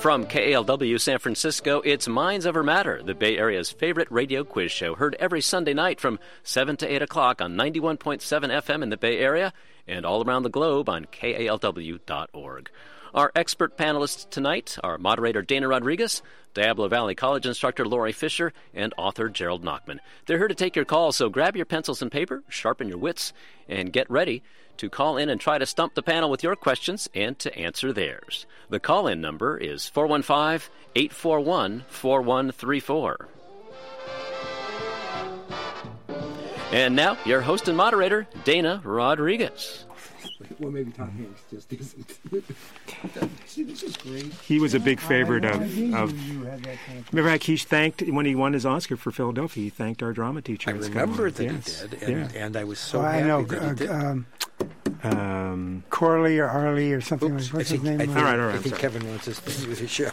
From KALW San Francisco, it's Minds Over Matter, the Bay Area's favorite radio quiz show, heard every Sunday night from 7 to 8 o'clock on 91.7 FM in the Bay Area and all around the globe on KALW.org. Our expert panelists tonight are moderator Dana Rodriguez, Diablo Valley College instructor Lori Fisher, and author Gerald Nachman. They're here to take your calls, so grab your pencils and paper, sharpen your wits, and get ready to call in and try to stump the panel with your questions and to answer theirs. The call-in number is 415-841-4134. And now, your host and moderator, Dana Rodriguez. Well, maybe Tom Hanks just isn't. See, this is great. He was a big favorite of remember how he thanked, when he won his Oscar for Philadelphia, he thanked our drama teacher. I remember that he did, and I was so happy that he did. Corley or Harley or something like that. What's his name? All right. I think Kevin wants us to do the show.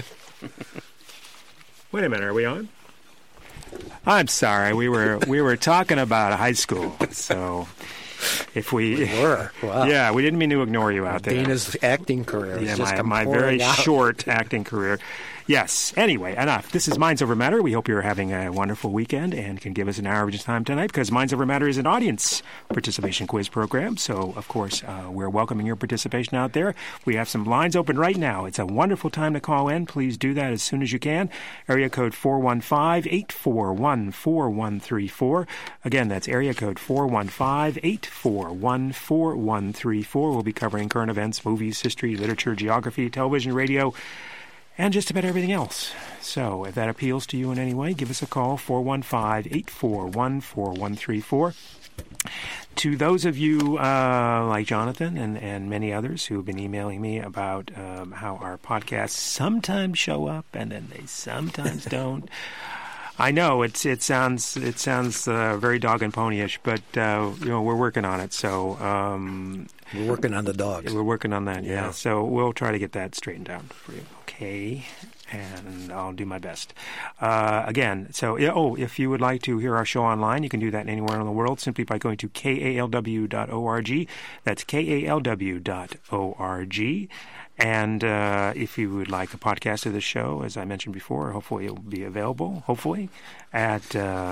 Wait a minute, are we on? I'm sorry, we were talking about high school, so if we were, wow. Yeah, we didn't mean to ignore you out there. Dana's acting career is just my very short acting career. Yes. Anyway, enough. This is Minds Over Matter. We hope you're having a wonderful weekend and can give us an hour of your time tonight, because Minds Over Matter is an audience participation quiz program. So, of course, we're welcoming your participation out there. We have some lines open right now. It's a wonderful time to call in. Please do that as soon as you can. Area code 415-841-4134. Again, that's area code 415-841-4134. We'll be covering current events, movies, history, literature, geography, television, radio, and just about everything else. So if that appeals to you in any way, give us a call, 415-841-4134. To those of you like Jonathan and many others who have been emailing me about how our podcasts sometimes show up and then they sometimes don't, I know it sounds very dog and ponyish, but we're working on it. So we're working on the dogs. We're working on that. Yeah. So we'll try to get that straightened out for you. Okay. And I'll do my best. Again, so if you would like to hear our show online, you can do that anywhere in the world simply by going to kalw.org. That's kalw.org. And if you would like a podcast of the show, as I mentioned before, hopefully it will be available, at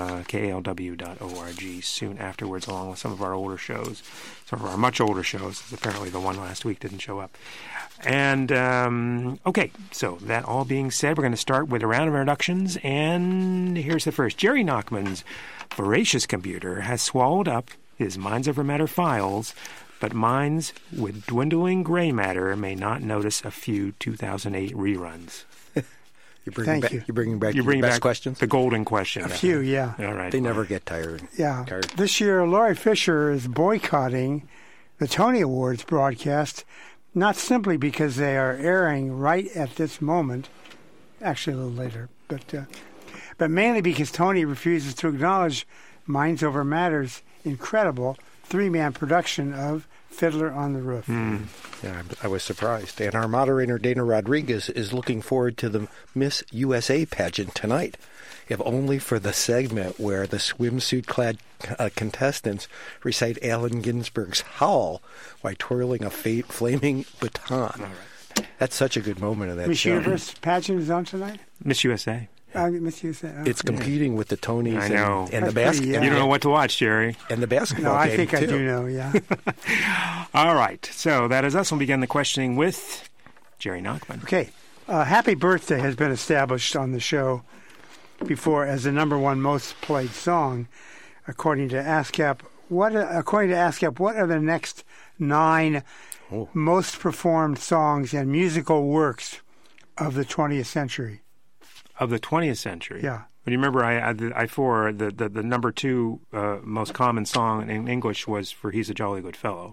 kalw.org soon afterwards, along with some of our older shows, some of our much older shows. Apparently the one last week didn't show up. And, okay, so that all being said, we're going to start with a round of introductions, and here's the first. Jerry Nachman's voracious computer has swallowed up his Minds Over Matter files, but minds with dwindling gray matter may not notice a few 2008 reruns. You're bringing back your best questions? The golden question. A few, yeah. All right. They never get tired. Yeah. This year, Lori Fisher is boycotting the Tony Awards broadcast, not simply because they are airing right at this moment, actually a little later, but mainly because Tony refuses to acknowledge Minds Over Matter's incredible three-man production of Fiddler on the Roof. Yeah, I was surprised. And our moderator, Dana Rodriguez, is looking forward to the Miss USA pageant tonight, if only for the segment where the swimsuit-clad contestants recite Allen Ginsberg's Howl while twirling a flaming baton. That's such a good moment of that Miss show. Universe pageant is on tonight? Miss USA. Miss USA. Oh. It's competing with the Tonys I know. and the basketball. You don't know what to watch, Jerry. And the basketball No, I game, think too. I do know, yeah. All right. So that is us. We'll begin the questioning with Jerry Nachman. Okay. Happy Birthday has been established on the show before as the number one most played song, according to ASCAP. What are the next 9 most performed songs and musical works of the 20th century? Of the 20th century? Yeah. But you remember the number 2 most common song in English was for He's a Jolly Good Fellow.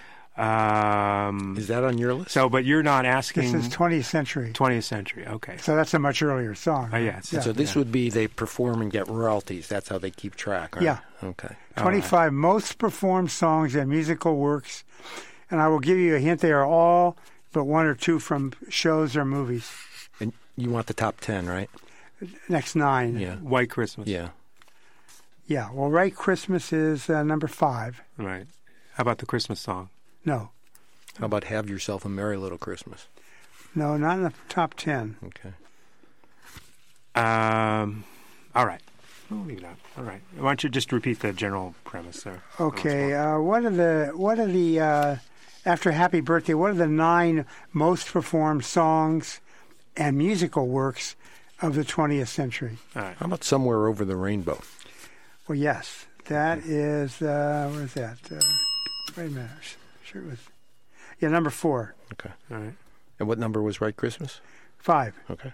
Is that on your list? So, but you're not asking... This is 20th century. 20th century, okay. So that's a much earlier song. Right? Yes. Yeah. So this would be they perform and get royalties. That's how they keep track, right? Yeah. Okay. 25 most performed songs and musical works. And I will give you a hint. They are all but 1 or 2 from shows or movies. And you want the top 10, right? Next 9. Yeah. White Christmas. Yeah. Yeah. Well, White Christmas is number 5. Right. How about the Christmas song? No. How about Have Yourself a Merry Little Christmas? No, not in the top 10. Okay. All right. We'll leave it out. All right. Why don't you just repeat the general premise there? Okay. What are the after Happy Birthday? What are the 9 most performed songs and musical works of the 20th century? All right. How about Somewhere Over the Rainbow? Well, yes, that is. Where's that? Wait a minute. Sure it was. Yeah, number 4. Okay. All right. And what number was White Christmas? 5. Okay.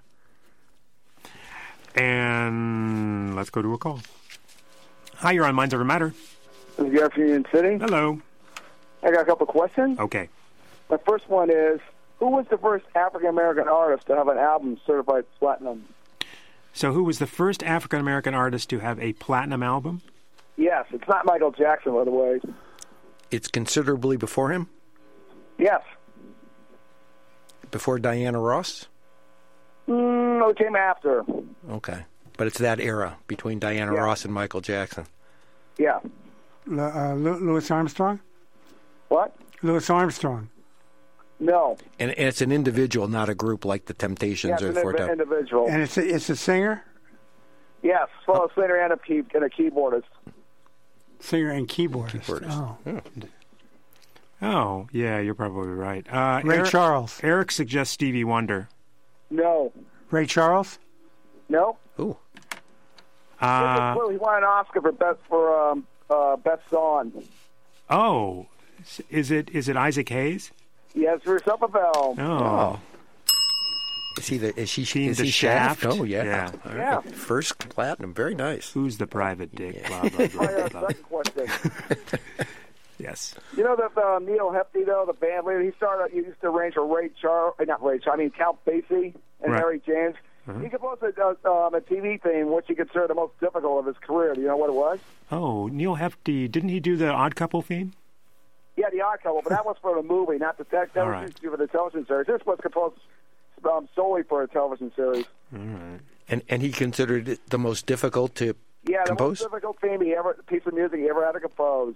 And let's go to a call. Hi, you're on Minds Over Matter. Good afternoon, City. Hello. I got a couple questions. Okay. My first one is, who was the first African-American artist to have an album certified platinum? So who was the first African-American artist to have a platinum album? Yes, it's not Michael Jackson, by the way. It's considerably before him? Yes. Before Diana Ross? No, it came after. Okay. But it's that era between Diana Ross and Michael Jackson. Yeah. Louis Armstrong? What? Louis Armstrong. No. And it's an individual, not a group like the Temptations Yeah, or it's the Four an Tops. individual. And it's a singer? Yes, well, a singer and a keyboardist. Singer and keyboardist. Keyboardist. Oh. Oh, yeah, you're probably right. Ray Charles. Eric suggests Stevie Wonder. No. Ray Charles? No. Ooh. He won an Oscar for best song. Oh, is it Isaac Hayes? Yes, for Summerville. Oh. Is she Seen The Shaft? Shaft? Oh, yeah. Yeah. All right. Yeah. First platinum. Very nice. Who's the private dick? Blah, blah, blah, blah, blah. Second question. Yes. You know that Neil Hefti, though, the band leader, he used to arrange for Count Basie and Right. Harry James. He composed a TV theme, which he considered the most difficult of his career. Do you know what it was? Oh, Neil Hefti. Didn't he do the Odd Couple theme? Yeah, The Odd Couple, but that was for the movie, not the tech. That All was right. used to do for the television series. This was composed solely for a television series. All right. And he considered it the most difficult to Yeah, the compose? most difficult piece of music he ever had to compose.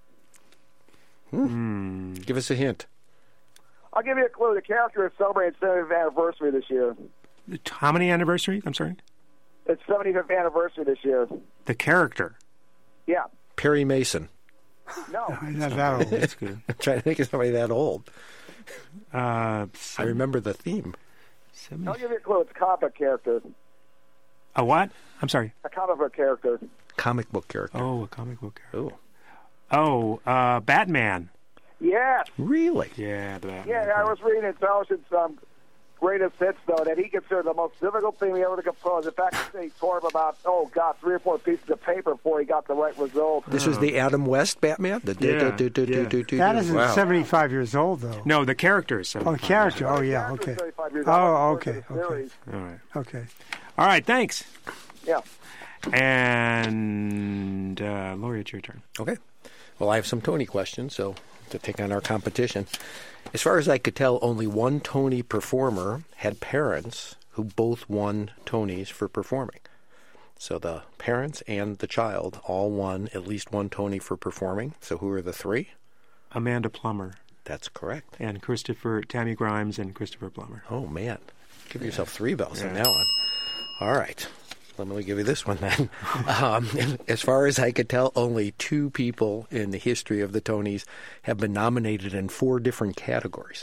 Give us a hint. I'll give you a clue. The character is celebrating its 75th anniversary this year. How many anniversary? I'm sorry? It's 75th anniversary this year. The character. Yeah. Perry Mason. No. He's not that old. That's good. I'm trying to think of somebody that old. Uh, I remember the theme. I'll give you a clue. It's a comic character. A what? I'm sorry. A comic book character. Comic book character. Oh, a comic book character. Oh. Oh, Batman. Yes. Really? Yeah, the Batman. Yeah, I was reading Intelligence greatest hits, though, that he considered the most difficult thing he ever to compose. In fact, he tore up about, 3 or 4 pieces of paper before he got the right result. This was the Adam West Batman? The That isn't 75 years old, though. No, the character is 75. Oh, character. Oh, yeah, The okay. character's 35 years Oh, old. okay, The series. All right. Okay. All right, thanks. Yeah. And Lori, it's your turn. Okay. Well, I have some Tony questions, so to take on our competition. As far as I could tell, only one Tony performer had parents who both won Tonys for performing. So the parents and the child all won at least one Tony for performing. So who are the 3? Amanda Plummer That's correct. and Tammy Grimes and Christopher Plummer. Oh, man. Give yourself 3 bells on that one. All right. Let me give you this one then. As far as I could tell, only 2 people in the history of the Tonys have been nominated in 4 different categories.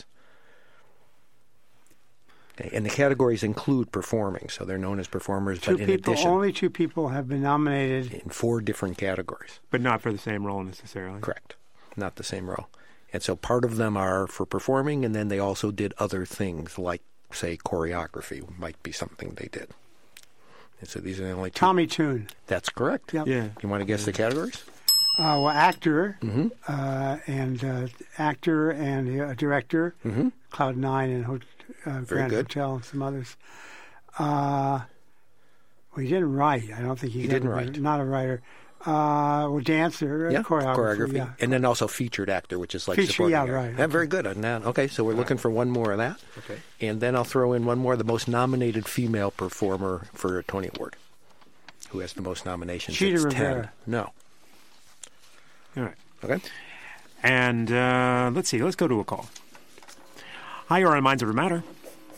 Okay, and the categories include performing, so they're known as performers, but in addition, Only 2 people have been nominated. in 4 different categories. But not for the same role necessarily. Correct. Not the same role. And so part of them are for performing, and then they also did other things, like, say, choreography might be something they did. And so these are the only 2. Tommy Tune. That's correct. Yep. Yeah. You want to guess the categories? Actor, Mm-hmm. and actor and director, Mm-hmm. Cloud 9 and Grand good. Hotel and some others. Well, he didn't write. I don't think He didn't write. Not a writer. Dancer, Yeah, choreographer. Yeah. And then also featured actor, which is like Feature, supporting yeah, actor. right, Yeah, very good on that. Okay, so we're looking for one more of that. Okay. And then I'll throw in one more, the most nominated female performer for a Tony Award. Who has the most nominations? Chita It's Rivera. 10. No. All right. Okay. And let's see. Let's go to a call. Hi, you're on Minds Over Matter.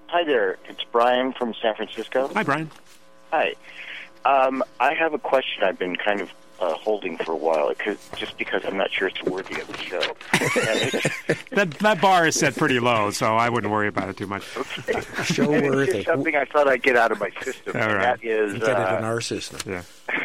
Hi there. It's Brian from San Francisco. Hi, Brian. Hi. I have a question I've been kind of holding for a while, just because I'm not sure it's worthy of the show. That bar is set pretty low, so I wouldn't worry about it too much. Show And it's worthy. just something I thought I'd get out of my system. All and right. That is, Get it in our system.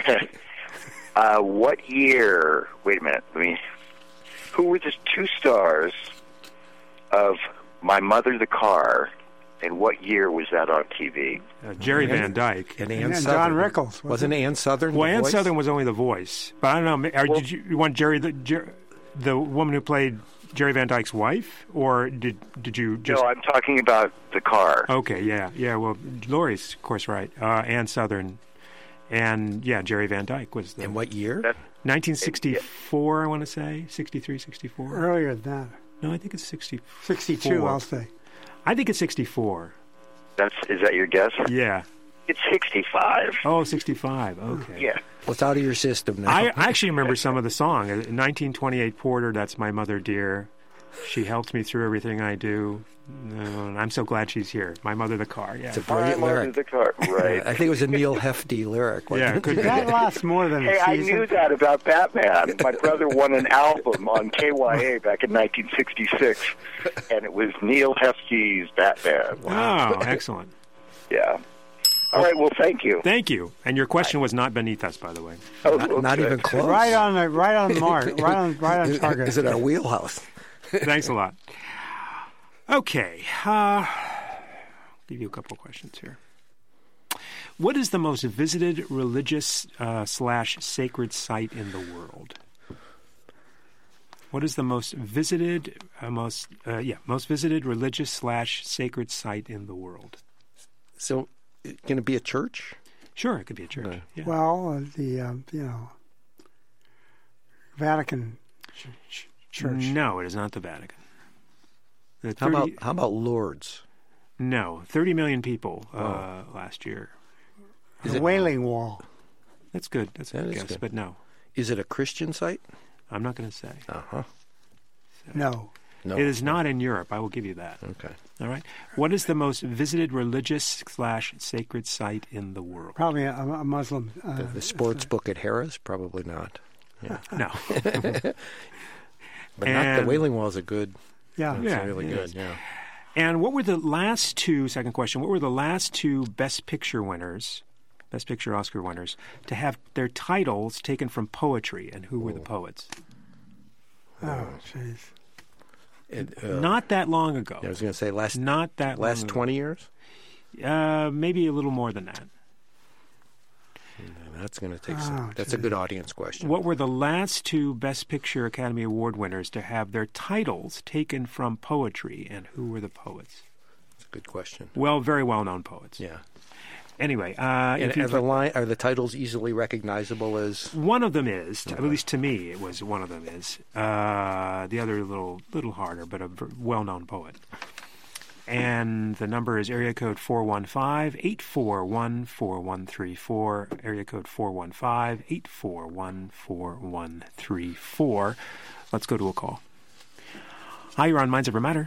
Yeah. what year? Wait a minute. Who were the two stars of My Mother the Car, and what year was that on TV? Jerry Van Dyke. And Ann And Southern. John Rickles. Wasn't Ann Southern? Well, the Ann voice? Southern was only the voice, but I don't know. Did you want Jerry, the woman who played Jerry Van Dyke's wife, or did you just? No, I'm talking about the car. Okay, yeah. Well, Lori's of course right. Ann Southern, and Jerry Van Dyke was the. And what year? 1964, I want to say 63, 64. Earlier than that. No, I think it's 60. 62, I'll say. I think it's 64. Is that your guess? Yeah. It's 65. Oh, 65. Okay. Yeah. Well, it's out of your system now. I actually remember some of the song. 1928 Porter, That's My Mother Dear. She helps me through everything I do. And I'm so glad she's here. My Mother the Car. Yeah. It's a brilliant My Mother lyric. the Car. Right. I think it was a Neil Hefti lyric. wasn't Yeah, it? could be. That lasts more than a Hey, I season. knew that about Batman. My brother won an album on KYA back in 1966, and it was Neil Hefti's Batman. Oh, excellent. Yeah. All right. Well, thank you. Thank you. And your question was not beneath us, by the way. Oh, Not okay. even close. Right on the mark. Right on target. Is it our wheelhouse? Thanks a lot. Okay. Give you a couple of questions here. What is the most visited religious / sacred site in the world? What is the most visited most visited religious / sacred site in the world? So, going to be a church? Sure, it could be a church. Yeah. Well, the Vatican Church. No, it is not the Vatican. The How 30 about Lourdes? No, 30 million people last year. The Wailing Wall. That's good. That's a That good is guess, good. but no. Is it a Christian site? I'm not going to say. Uh-huh. No. No. It is not in Europe. I will give you that. Okay. All right. What is the most visited religious / sacred site in the world? Probably a Muslim. The sports book at Harrah's? Probably not. No. But not the And- Wailing Wall is a good. Yeah. It's Yeah, really it good. is. Yeah. And what were the last two, second question, what were the last two Best Picture winners, Best Picture Oscar winners, to have their titles taken from poetry, and who were the poets? Oh, jeez. Not that long ago. I was going to say last Not that long last ago. 20 years. Maybe a little more than that. That's going to take some. Oh, That's a good audience question. What were the last two Best Picture Academy Award winners to have their titles taken from poetry, and who were the poets? That's a good question. Well, very well-known poets. Yeah. Anyway, And if you are the titles easily recognizable as? one of them is, at least to me, it was one of them is. The other a little harder, but a well-known poet. And the number is area code 415-841-4134, area code 415-841-4134. Let's go to a call. Hi, you're on Minds Over Matter.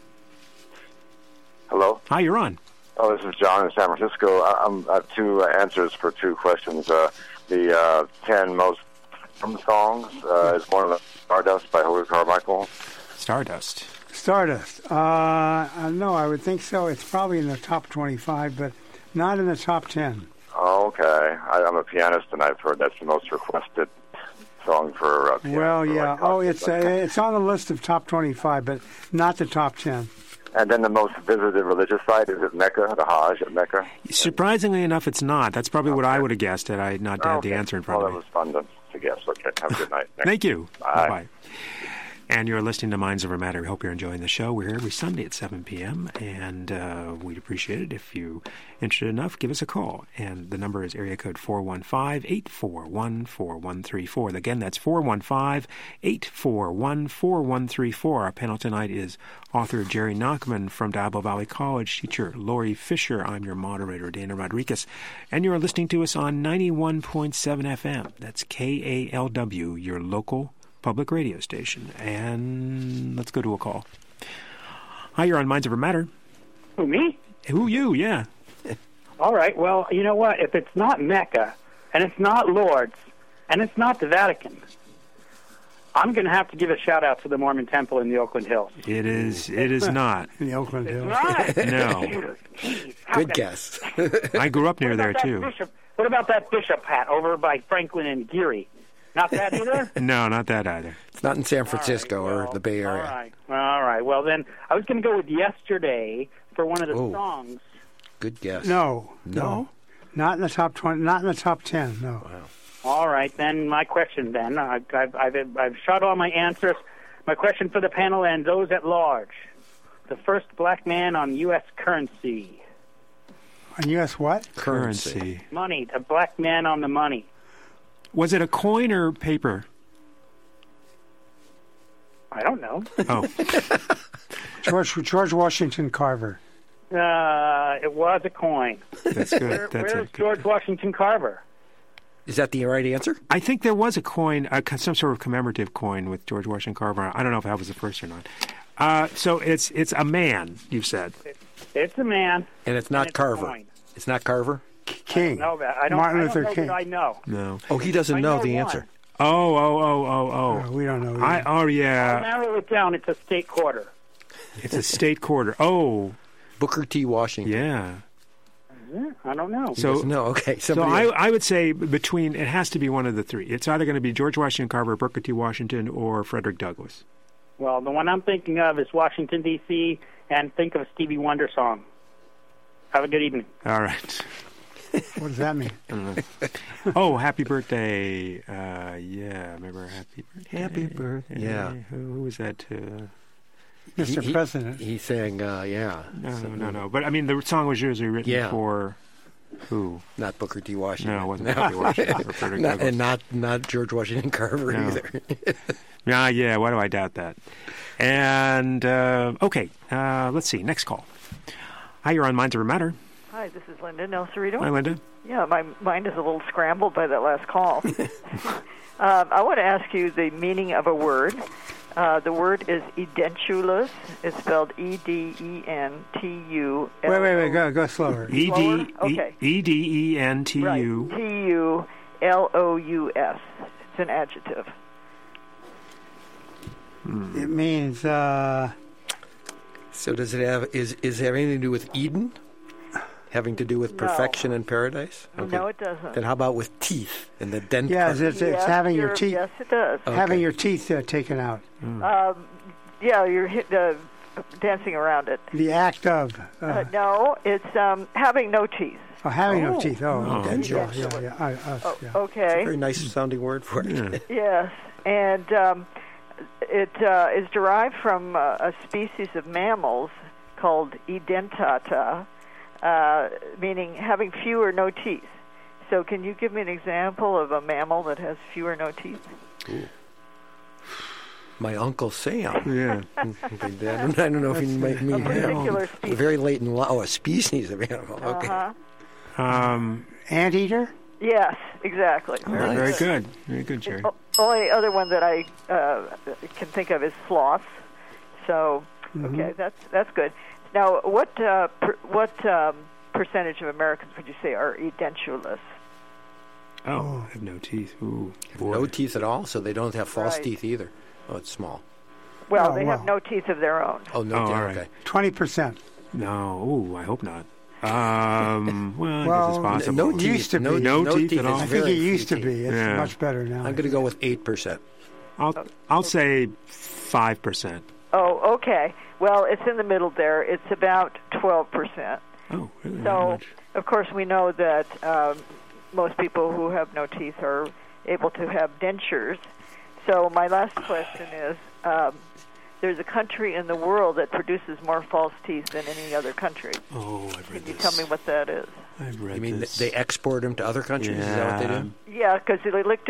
Hello? Hi, you're on. Oh, this is John in San Francisco. I have two answers for two questions. The 10 most songs is one of them, Stardust by Holy Carmichael. Stardust. Stardust. No, I would think so. It's probably in the top 25, but not in the top 10. Oh, okay. I'm a pianist, and I've heard that's the most requested song for piano. Well, for, yeah. like, Oh, it's on the list of top 25, but not the top 10. And then the most visited religious site, is it Mecca, the Hajj at Mecca? Surprisingly enough, it's not. That's probably what I would have guessed had I not had the answer in front Well, of that me. was fun to guess. Okay, have a good night. Thank you. Bye. Bye-bye. And you're listening to Minds Over Matter. We hope you're enjoying the show. We're here every Sunday at 7 p.m., and we'd appreciate it if you're interested enough, give us a call. And the number is area code 415-841-4134. Again, that's 415-841-4134. Our panel tonight is author Jerry Nachman from Diablo Valley College, teacher Lori Fisher. I'm your moderator, Dana Rodriguez. And you're listening to us on 91.7 FM. That's KALW, your local public radio station. And let's go to a call. Hi, you're on Minds Over Matter. Who, me? Who you? Yeah. All right. Well, you know what? If it's not Mecca, and it's not Lourdes, and it's not the Vatican, I'm going to have to give a shout-out to the Mormon Temple in the Oakland Hills. It is not. In the Oakland Hills. Right. No. Good guess. I grew up near there, too. What about that bishop hat over by Franklin and Geary? Not that either? No, not that either. It's not in San Francisco or the Bay Area. All right. Well, then, I was going to go with Yesterday for one of the songs. Good guess. No. Not in the top 20. Not in the top 10. No. Wow. All right, then my question. Then I've shot all my answers. My question for the panel and those at large: the first black man on U.S. currency. On U.S. what? Currency. Money. The black man on the money. Was it a coin or paper? I don't know. Oh. George Washington Carver. It was a coin. That's good. Where's George Washington Carver? Is that the right answer? I think there was a coin, some sort of commemorative coin with George Washington Carver. I don't know if that was the first or not. So it's a man, you've said. It's a man. And it's not Carver. It's not Carver? King. Martin Luther King. I know. No. Oh, he doesn't know the answer. Oh. We don't know. Yeah. I'll narrow it down. It's a state quarter. It's a state quarter. Oh. Booker T. Washington. Yeah. I don't know. Okay. So I would say it has to be one of the three. It's either going to be George Washington Carver, Booker T. Washington, or Frederick Douglass. Well, the one I'm thinking of is Washington, D.C., and think of a Stevie Wonder song. Have a good evening. All right. What does that mean? I don't know. Oh, happy birthday. Yeah, remember Happy Birthday? Happy birthday. Yeah. Who was that? Mr. President. He sang, yeah. No. But, I mean, the song was usually written for who? Not Booker T. Washington. No, it wasn't Booker T. Washington. Or Frederick Douglass. And not George Washington Carver either. Yeah, why do I doubt that? And, okay, let's see. Next call. Hi, you're on Minds Over Matter. Hi, this is Linda in El Cerrito. Hi, Linda. Yeah, my mind is a little scrambled by that last call. I want to ask you the meaning of a word. The word is edentulous. It's spelled E-D-E-N-T-U. Wait, go slower. Okay. E-D-E-N-T-U. Right. T-U-L-O-U-S. It's an adjective. It means... So does it have... Is it have anything to do with Eden? Having to do with perfection and paradise? Okay. No, it doesn't. Then how about with teeth and the dent? Yes, it's having your teeth... Yes, it does. Okay. Having your teeth taken out. Yeah, you're dancing around it. The act of... no, it's having no teeth. Oh, having no teeth. Dentures. Yeah. Okay. It's a very nice sounding word for it. Yes, and it is derived from a species of mammals called edentata, meaning having few or no teeth. So can you give me an example of a mammal that has few or no teeth? Ooh. My Uncle Sam. Yeah. I don't know if he might mean particular species. Very late in life. Oh, a species of animal. Okay. Anteater? Yes, exactly. Very good. Very good, Jerry. Only other one that I can think of is sloth. So, okay, that's good. Now, what percentage of Americans would you say are edentulous? Oh, have no teeth. Ooh, boy. No teeth at all, so they don't have false teeth either. Oh, it's small. Well, they have no teeth of their own. Oh, no teeth. Right. Okay. 20%. No. Ooh, I hope not. Well, I guess it's possible. No teeth. Used to be. No teeth at all. I think it used to be. It's much better now. I'm going to go with 8%. I'll say 5%. Oh, okay. Well, it's in the middle there. It's about 12%. Oh, really? So, of course, we know that most people who have no teeth are able to have dentures. So my last question is, there's a country in the world that produces more false teeth than any other country. Oh, I've read Can you this. tell me what that is? I've read You mean this. they export them to other countries? Yeah. Is that what they do? Yeah, because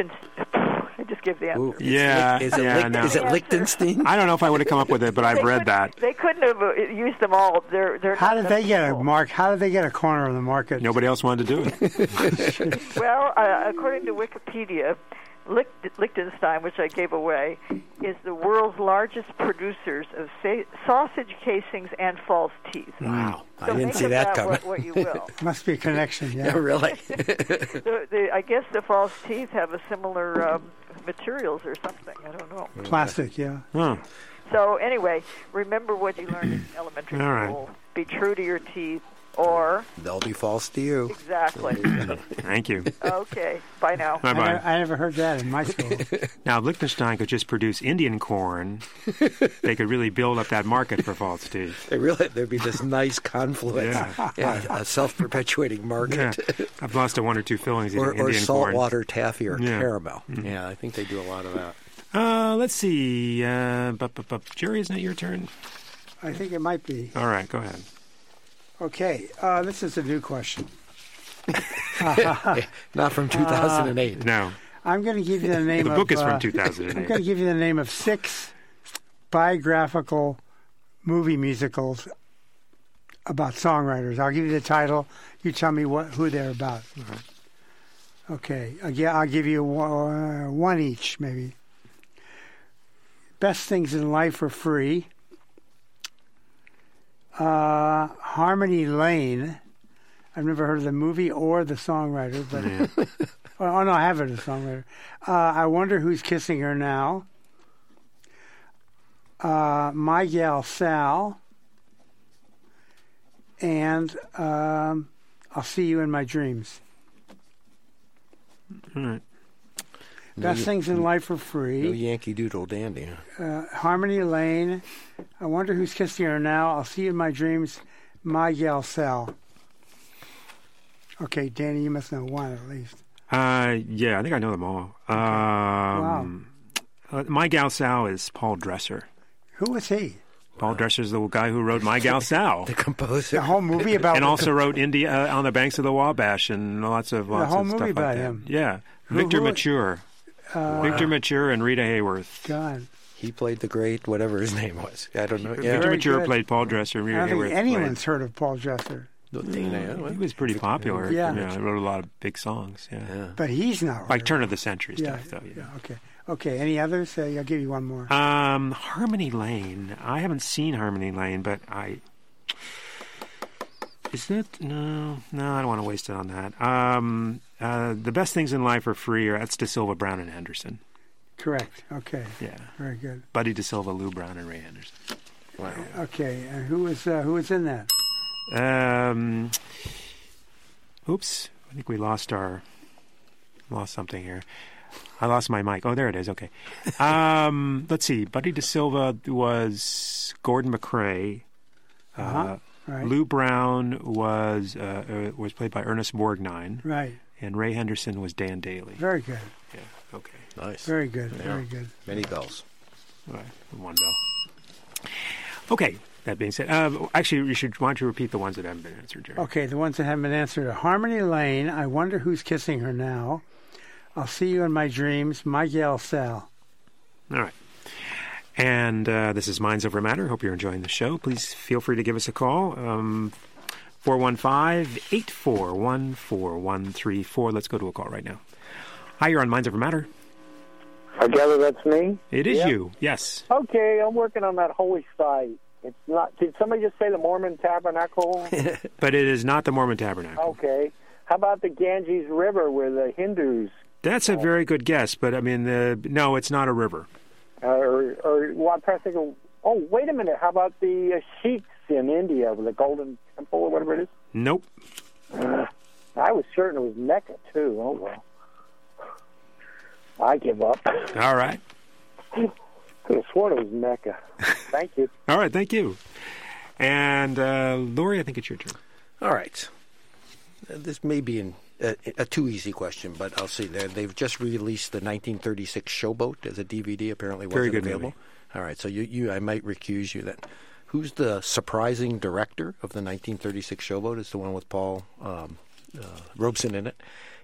I just gave the answer. Ooh, Yeah. Is it Liechtenstein? I don't know if I would have come up with it, but I've read that. They couldn't have used them all. How did they get a corner of the market? Nobody else wanted to do it. Well, according to Wikipedia, Liechtenstein, which I gave away, is the world's largest producers of sausage casings and false teeth. Wow. So I didn't make see of that coming. what you will. Must be a connection, yeah. Yeah, really. I guess the false teeth have a similar materials or something. I don't know. Plastic, yeah. Oh, So anyway, remember what you learned in elementary All right. school. Be true to your teeth, or They'll be false to you. exactly. thank you. Okay. Bye now. Bye-bye. I never heard that in my school. Now, if Liechtenstein could just produce Indian corn, they could really build up that market for false teeth. There'd be this nice confluence. Yeah. A self-perpetuating market. Yeah. I've lost to one or two fillings eating or Indian corn. saltwater taffy or Yeah. caramel. Yeah, I think they do a lot of that. Let's see. Jerry, isn't it your turn? I think it might be. All right, go ahead. Okay, this is a new question. Not from 2008. No. I'm going to give you the name The of... book is from I'm 2008. going to give you the name of 6 biographical movie musicals about songwriters. I'll give you the title. You tell me who they're about. Okay. I'll give you one each, maybe. Best Things in Life are Free. Harmony Lane. I've never heard of the movie or the songwriter, but oh no, I have heard of the songwriter. I Wonder Who's Kissing Her Now. My Gal Sal, and I'll See You in My Dreams. All right. Best Things in Life are Free. No Yankee Doodle Dandy. Harmony Lane. I Wonder Who's Kissing Her Now. I'll See You in My Dreams. My Gal Sal. Okay, Danny, you must know one at least. Yeah, I think I know them all. My Gal Sal is Paul Dresser. Who was he? Paul Dresser's the guy who wrote My Gal Sal. The composer. The whole movie about and also wrote India on the Banks of the Wabash and lots of whole stuff movie like about that. him. Yeah, Victor who- Mature. Victor Mature and Rita Hayworth. God. He played the great, whatever his name was. I don't know. Yeah. Victor Very Mature good. played Paul Dresser. And I Rita don't Hayworth think anyone's heard of Paul Dresser. He was pretty popular. Yeah. He wrote a lot of big songs. Yeah, But he's not. like turn of the century Yeah, stuff, though. yeah, okay. Okay, any others? I'll give you one more. Harmony Lane. I haven't seen Harmony Lane, but is that no? I don't want to waste it on that. The Best Things in Life are Free. That's De Silva, Brown, and Henderson. Correct. Okay. Yeah. Very good. Buddy De Silva, Lou Brown, and Ray Henderson. Wow. Okay, and who was in that? Oops. I think we lost something here. I lost my mic. Oh, there it is. Okay. Let's see. Buddy De Silva was Gordon McRae. Right. Lou Brown was played by Ernest Borgnine. Right. And Ray Henderson was Dan Daly. Very good. Yeah. Okay. Nice. Very good. Very good. Many bells. All right. One bell. Okay. That being said, actually, why don't you repeat the ones that haven't been answered, Jerry? Okay, the ones that haven't been answered are Harmony Lane, I Wonder Who's Kissing Her Now, I'll See You in My Dreams, My Gal Sal. All right. And this is Minds Over Matter. Hope you're enjoying the show. Please feel free to give us a call. 415-841-4134. Let's go to a call right now. Hi, you're on Minds Over Matter. I gather that's me? It is you. Yes. Okay, I'm working on that holy site. It's not. Did somebody just say the Mormon Tabernacle? But it is not the Mormon Tabernacle. Okay. How about the Ganges River where the Hindus? That's a very good guess, but I mean, no, it's not a river. Or well, I'm thinking, oh, wait a minute. How about the Sheiks in India with the Golden Temple or whatever it is? Nope. I was certain it was Mecca, too. Oh, well. I give up. All right. Could have sworn it was Mecca. Thank you. All right, thank you. And Lori, I think it's your turn. All right. This may be a too easy question, but I'll see. They've just released the 1936 Showboat as a DVD. Apparently, wasn't Very good available. movie. All right, so I might recuse you then. Who's the surprising director of the 1936 Showboat? It's the one with Paul Robeson in it.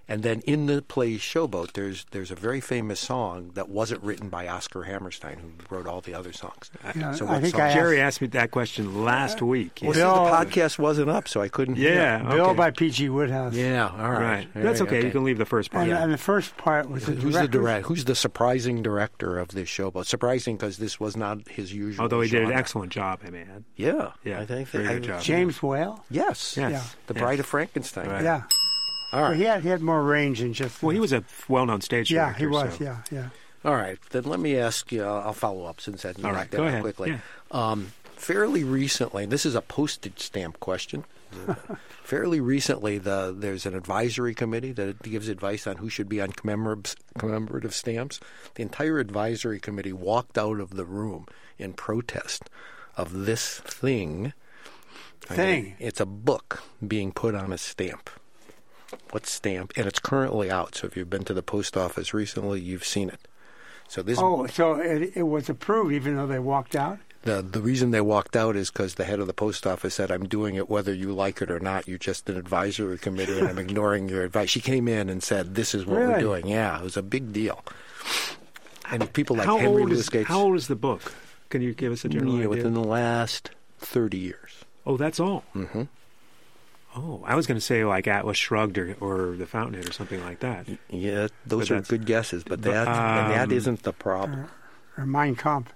And then in the play Showboat, there's a very famous song that wasn't written by Oscar Hammerstein, who wrote all the other songs. Yeah, So I what think song? Jerry asked me that question last week. Well, see, the podcast wasn't up, so I couldn't hear. Yeah, Bill okay. by P.G. Woodhouse. Yeah, all right. Right. That's okay. You can leave the first part. And the first part was Who's the surprising director of this Showboat? Surprising because this was not his usual. Although he did an genre. excellent job, I may add. Yeah, Yeah, I think very that, good job. James Whale. Yes, Yes. Yeah. The Bride of Frankenstein. Right. Yeah. All right. Well, he had more range than just. Well, he was a well-known stage Yeah, director. he was. so- Yeah. All right, then let me ask you. I'll follow up since that All knocked right, that go out ahead. quickly. Yeah. Fairly recently, this is a postage stamp question. Fairly recently, there's an advisory committee that gives advice on who should be on commemorative stamps. The entire advisory committee walked out of the room in protest of this thing. It's a book being put on a stamp. What stamp? And it's currently out. So if you've been to the post office recently, you've seen it. So this. Oh, so it was approved even though they walked out? The reason they walked out is because the head of the post office said, "I'm doing it whether you like it or not. You're just an advisory committee, and I'm ignoring your advice." She came in and said, "This is what we're doing." Yeah, it was a big deal. And people like Henry Louis Gates. How old is the book? Can you give us a general idea? Within the last 30 years. Oh, that's all? Mm-hmm. Oh, I was going to say like Atlas Shrugged or The Fountainhead or something like that. Yeah, those are good guesses, but that isn't the problem. Or Mein Kampf.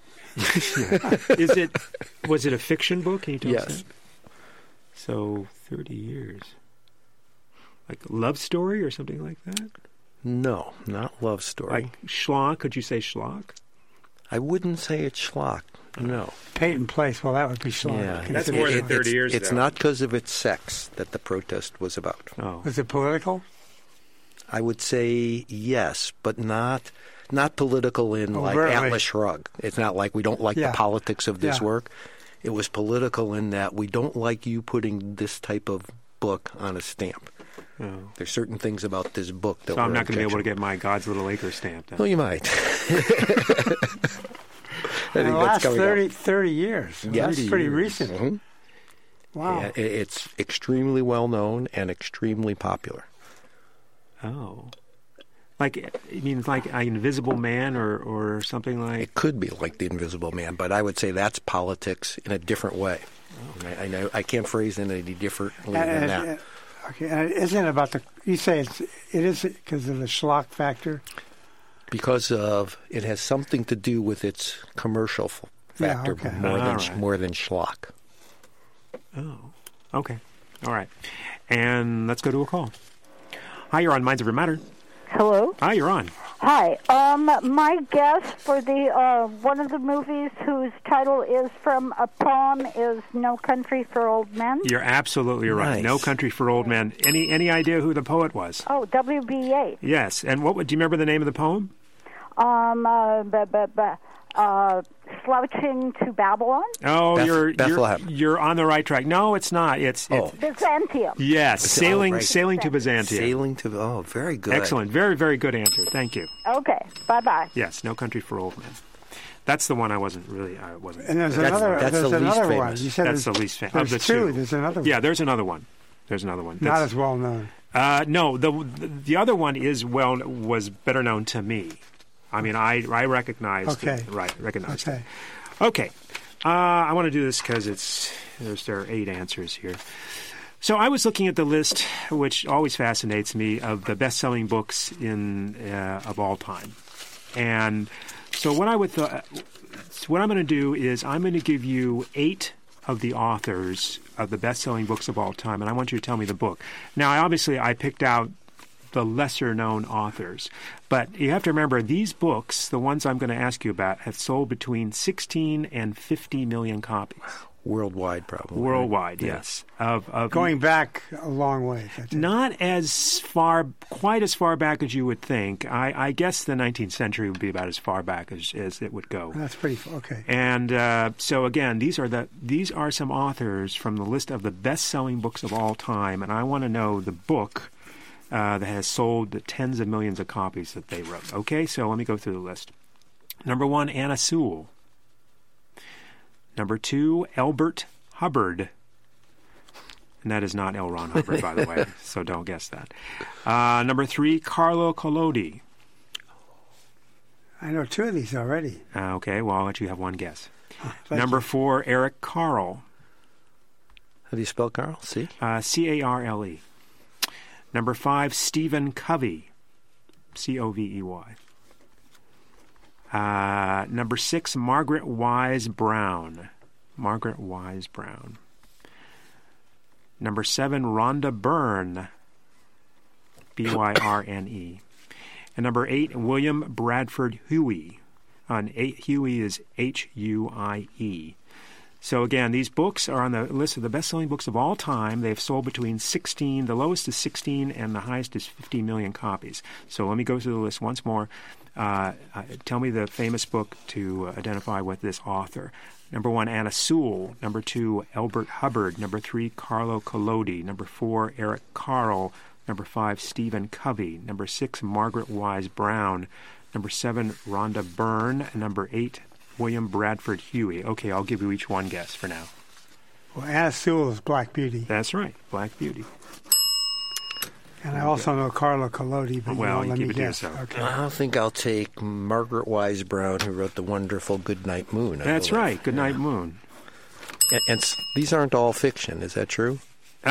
Was it a fiction book? Can you tell us Yes. that? So 30 years. Like a love story or something like that? No, not love story. Like schlock? Could you say schlock? I wouldn't say it's schlock. No. Peyton Place. Well, that would be schlock. Yeah, That's more than 30 years It's ago. not because of its sex that the protest was about. Oh. Was it political? I would say yes, but not political in like Overtly. Atlas Shrugged. It's not like we don't like the politics of this work. It was political in that we don't like you putting this type of book on a stamp. Oh. There's certain things about this book that So I'm were not going to be able to objectionable. get my God's Little Acre stamp then. Well, you might. In the last 30 years. Yes. That's pretty recent. Mm-hmm. Wow. Yeah, it's extremely well known and extremely popular. Oh. Like, it means like an Invisible Man or something like... It could be like The Invisible Man, but I would say that's politics in a different way. I know I can't phrase it any differently than that. Okay, and isn't it about you say it is because of the schlock factor? Because it has something to do with its commercial factor more than schlock. Oh, okay. All right. And let's go to a call. Hi, you're on Minds Over Matter. Hello? Hi, you're on. Hi. My guess for the one of the movies whose title is from a poem is No Country for Old Men. You're absolutely right. Nice. No Country for Old Men. Any idea who the poet was? Oh, W.B. Yeats. Yes. And do you remember the name of the poem? Slouching to Babylon. Oh, Bethlehem. you're on the right track. No, it's not. It's Byzantium. yes, sailing right. sailing to Byzantium. Sailing to very good. Excellent. Very, very good answer. Thank you. Okay. Bye-bye. Yes, No Country for Old Men. That's the one I wasn't. And there's That's another one. famous. You said That's the least famous. There's Of the two. two. There's another one. Yeah, there's another one. Not That's- as well known. No, the other one was better known to me. I mean, I recognized Okay. it. Right, recognized Okay. it. Okay. I want to do this because there are 8 answers here. So I was looking at the list, which always fascinates me, of the best-selling books of all time. And so what I'm going to do is I'm going to give you 8 of the authors of the best-selling books of all time, and I want you to tell me the book. Now, I picked out the lesser-known authors, but you have to remember these books, the ones I'm going to ask you about, have sold between 16 and 50 million copies. Worldwide, probably. Worldwide, Yeah. yes. Of Going back a long way. not quite as far back as you would think. I guess the 19th century would be about as far back as it would go. That's pretty okay. And so again, these are some authors from the list of the best-selling books of all time, and I want to know the book that has sold the tens of millions of copies that they wrote. Okay, so let me go through the list. Number 1, Anna Sewell. Number 2, Elbert Hubbard. And that is not L. Ron Hubbard, by the way, so don't guess that. Number 3, Carlo Collodi. I know 2 of these already. Okay, well, I'll let you have one guess. Thank Number you. 4, Eric Carle. How do you spell Carl? C? C-A-R-L-E. Number 5, Stephen Covey. C-O-V-E-Y. Number 6, Margaret Wise Brown. Margaret Wise Brown. Number 7, Rhonda Byrne. B-Y-R-N-E. And number 8, William Bradford Huie. Huie is H-U-I-E. So again, these books are on the list of the best-selling books of all time. They've sold between 16, the lowest is 16, and the highest is 50 million copies. So let me go through the list once more. Tell me the famous book to identify with this author. Number 1, Anna Sewell. Number 2, Elbert Hubbard. Number 3, Carlo Collodi. Number 4, Eric Carle. Number 5, Stephen Covey. Number 6, Margaret Wise Brown. Number 7, Rhonda Byrne. And number 8, William Bradford Huie. Okay, I'll give you each one guess for now. Well, Anna Sewell is Black Beauty. That's right, Black Beauty. And I also know Carlo Collodi, but well, you won't let keep me it to guess. yourself. Okay. I think I'll take Margaret Wise Brown, who wrote the wonderful Goodnight Moon. That's right, Goodnight Moon. And these aren't all fiction, is that true?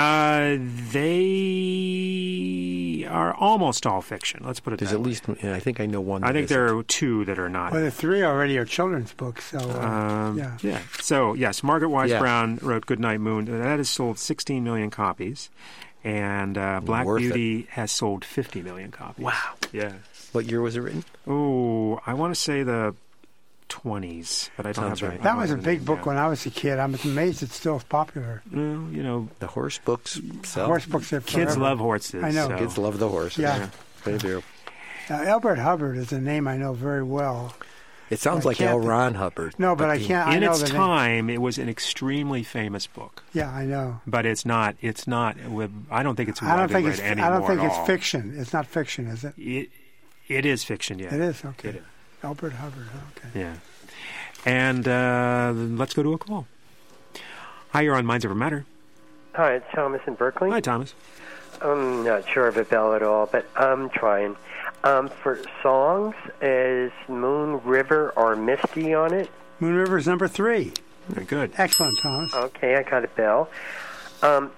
They are almost all fiction. Let's put it There's that at way. least, I think I know one. I think isn't. there are 2 that are not. Well, the 3 already are children's books, so Yeah. So, yes, Margaret Wise Yeah. Brown wrote Goodnight Moon. That has sold 16 million copies. And Black Worth Beauty has sold 50 million copies. Wow. Yeah. What year was it written? Oh, I want to say the 20s, but I don't Sounds have right. that was a big book when I was a kid. I'm amazed it's still popular. Well, you know, The horse books sell. Horse books are kids forever. love horses. I know. so- Kids love the horses. Yeah. They do. Now, Elbert Hubbard is a name I know very well. It sounds I like can't L. think- Ron Hubbard. No, but I can't. I In know its the name. time, it was an extremely famous book. Yeah, I know. But it's not. I don't think it's. I don't widely think it's. read I don't anymore think at it's all. fiction. It's not fiction, is it? It is fiction. Yeah. It is. Okay. It is. Elbert Hubbard. Okay. Yeah. And let's go to a call. Hi, you're on Minds Over Matter. Hi, it's Thomas in Berkeley. Hi, Thomas. I'm not sure of a bell at all, but I'm trying. For songs, is Moon River or Misty on it? Moon River is number 3. Very good. Excellent, Thomas. Okay, I got a bell. The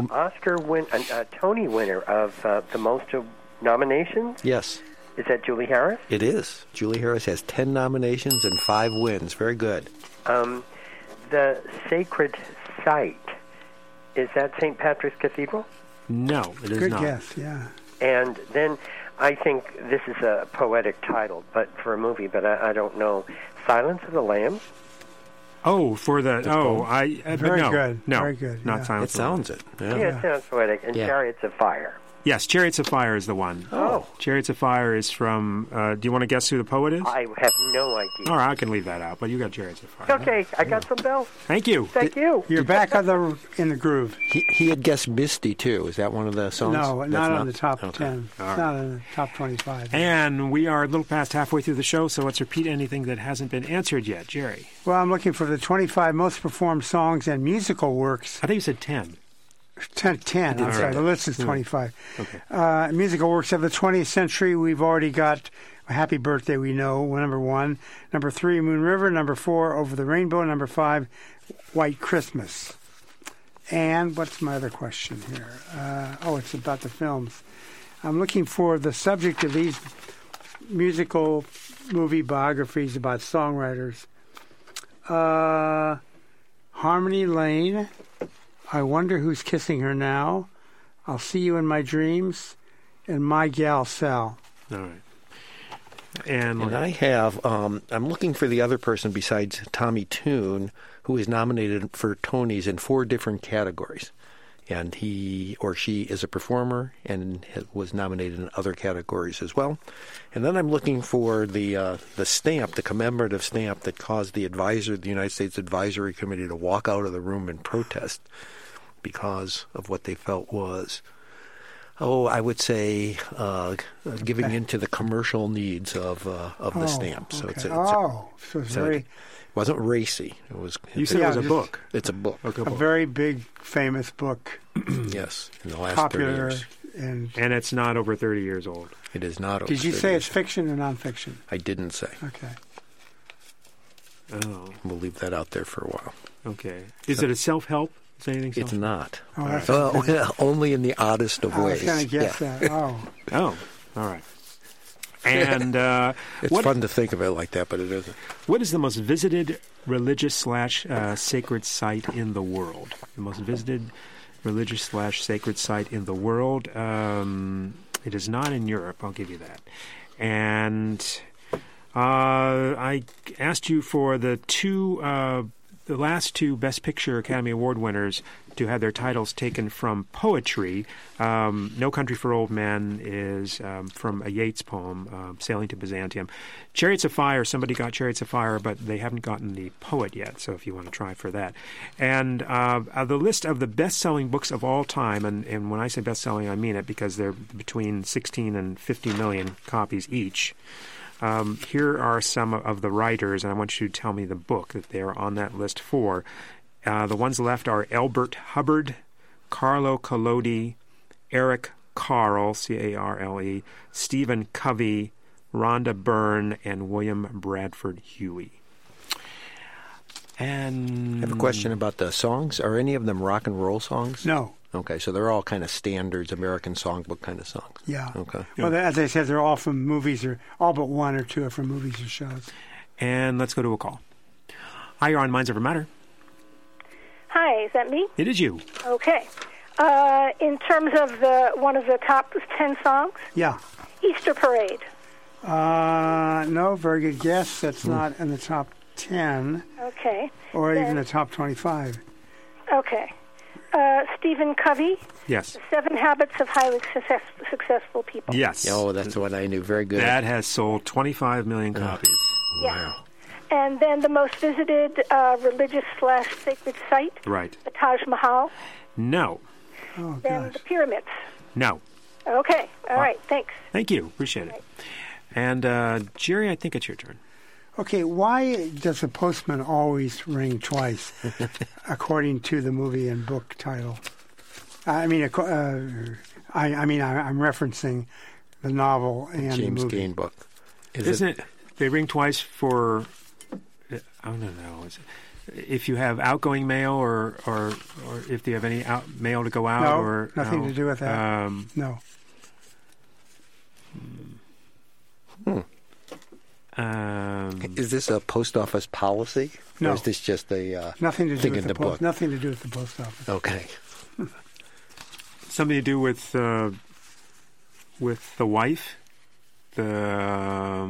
Tony winner of the most nominations, Yes, is that Julie Harris? it is. Julie Harris has 10 nominations and 5 wins. Very good. The Sacred Site, is that St. Patrick's Cathedral? No, it is Good not. guess. Yeah. And then I think this is a poetic title, but for a movie, but I don't know. Silence of the Lambs? Oh, for the but Very no, good. no, Very good, not yeah. Silence It of the sounds Lambs. it. Yeah, it sounds poetic. And Yeah. Chariots of Fire. Yes, Chariots of Fire is the one. Oh. Chariots of Fire is from. Do you want to guess who the poet is? I have no idea. All right, I can leave that out, but you got Chariots of Fire. Okay, I got some bells. Thank you. Thank you. You're back in the groove. He had guessed Misty, too. Is that one of the songs? No, That's not on the top Okay. 10. All It's not in the top 25. And we are a little past halfway through the show, so let's repeat anything that hasn't been answered yet. Jerry. Well, I'm looking for the 25 most performed songs and musical works. I think you said 10. 10. I'm sorry. right. The list is 25. Okay. Musical works of the 20th century. We've already got Happy Birthday, we know, number 1. Number 3, Moon River. Number 4, Over the Rainbow. Number 5, White Christmas. And what's my other question here? It's about the films. I'm looking for the subject of these musical movie biographies about songwriters. Harmony Lane. I Wonder Who's Kissing Her Now. I'll See You in My Dreams. And My Gal Sal. All right. And I have, I'm looking for the other person besides Tommy Tune, who is nominated for Tonys in 4 different categories. And he or she is a performer and was nominated in other categories as well. And then I'm looking for the stamp, the commemorative stamp that caused the United States Advisory Committee to walk out of the room in protest because of what they felt was Oh, I would say giving into the commercial needs of the stamp. So okay. so it's very. It wasn't racy. It was. You said it was a book. It's a book. A very big, famous book. Yes, in the last popular 30 years. And it's not over 30 years old. It is not over. Did you 30 say years. it's fiction or nonfiction? I didn't say. Okay. Oh. We'll leave that out there for a while. Okay. Is it a self-help? Is anything It's not. Oh, that's only in the oddest of ways. I was going to guess that. Oh. Oh, all right. And it's fun to think of it like that, but it isn't. What is the most visited religious / sacred site in the world? The most visited religious / sacred site in the world. It is not in Europe. I'll give you that. And I asked you for the last two Best Picture Academy Award winners to have their titles taken from poetry. No Country for Old Men is from a Yeats poem, Sailing to Byzantium. Chariots of Fire, somebody got Chariots of Fire, but they haven't gotten the poet yet, so if you want to try for that. And the list of the best-selling books of all time, and when I say best-selling, I mean it because they're between 16 and 50 million copies each. Here are some of the writers, and I want you to tell me the book that they are on that list for. The ones left are Elbert Hubbard, Carlo Collodi, Eric Carle, C-A-R-L-E, Stephen Covey, Rhonda Byrne, and William Bradford Huey. And I have a question about the songs. Are any of them rock and roll songs? No. Okay, so they're all kind of standards, American songbook kind of songs. Yeah. Okay. Well, as I said, they're all from movies, or all but one or two are from movies or shows. And let's go to a call. Hi, you're on Minds Over Matter. Hi, is that me? It is you. Okay. In terms of one of the top 10 songs? Yeah. Easter Parade. No, very good guess. That's not in the top 10. Okay. Or Then, even the top 25. Okay. Stephen Covey. Yes. The 7 Habits of Highly Successful People. Yes. Oh, that's the one I knew. Very good. That has sold 25 million copies. Yeah. Wow. And then the most visited religious / sacred site. Right. The Taj Mahal. No. Oh, Then the pyramids. No. Okay. All right. Thanks. Thank you. Appreciate it. And Jerry, I think it's your turn. Okay, why does the postman always ring twice, according to the movie and book title? I'm referencing the novel and James the movie. Gain book. Isn't it? They ring twice for. I don't know. If you have outgoing mail, or if you have any mail to go out, No, or nothing to do with that. No. Is this a post office policy? No. Or is this just a Nothing to do thing with in the the book? Nothing to do with the post office. Okay. Something to do with the wife, the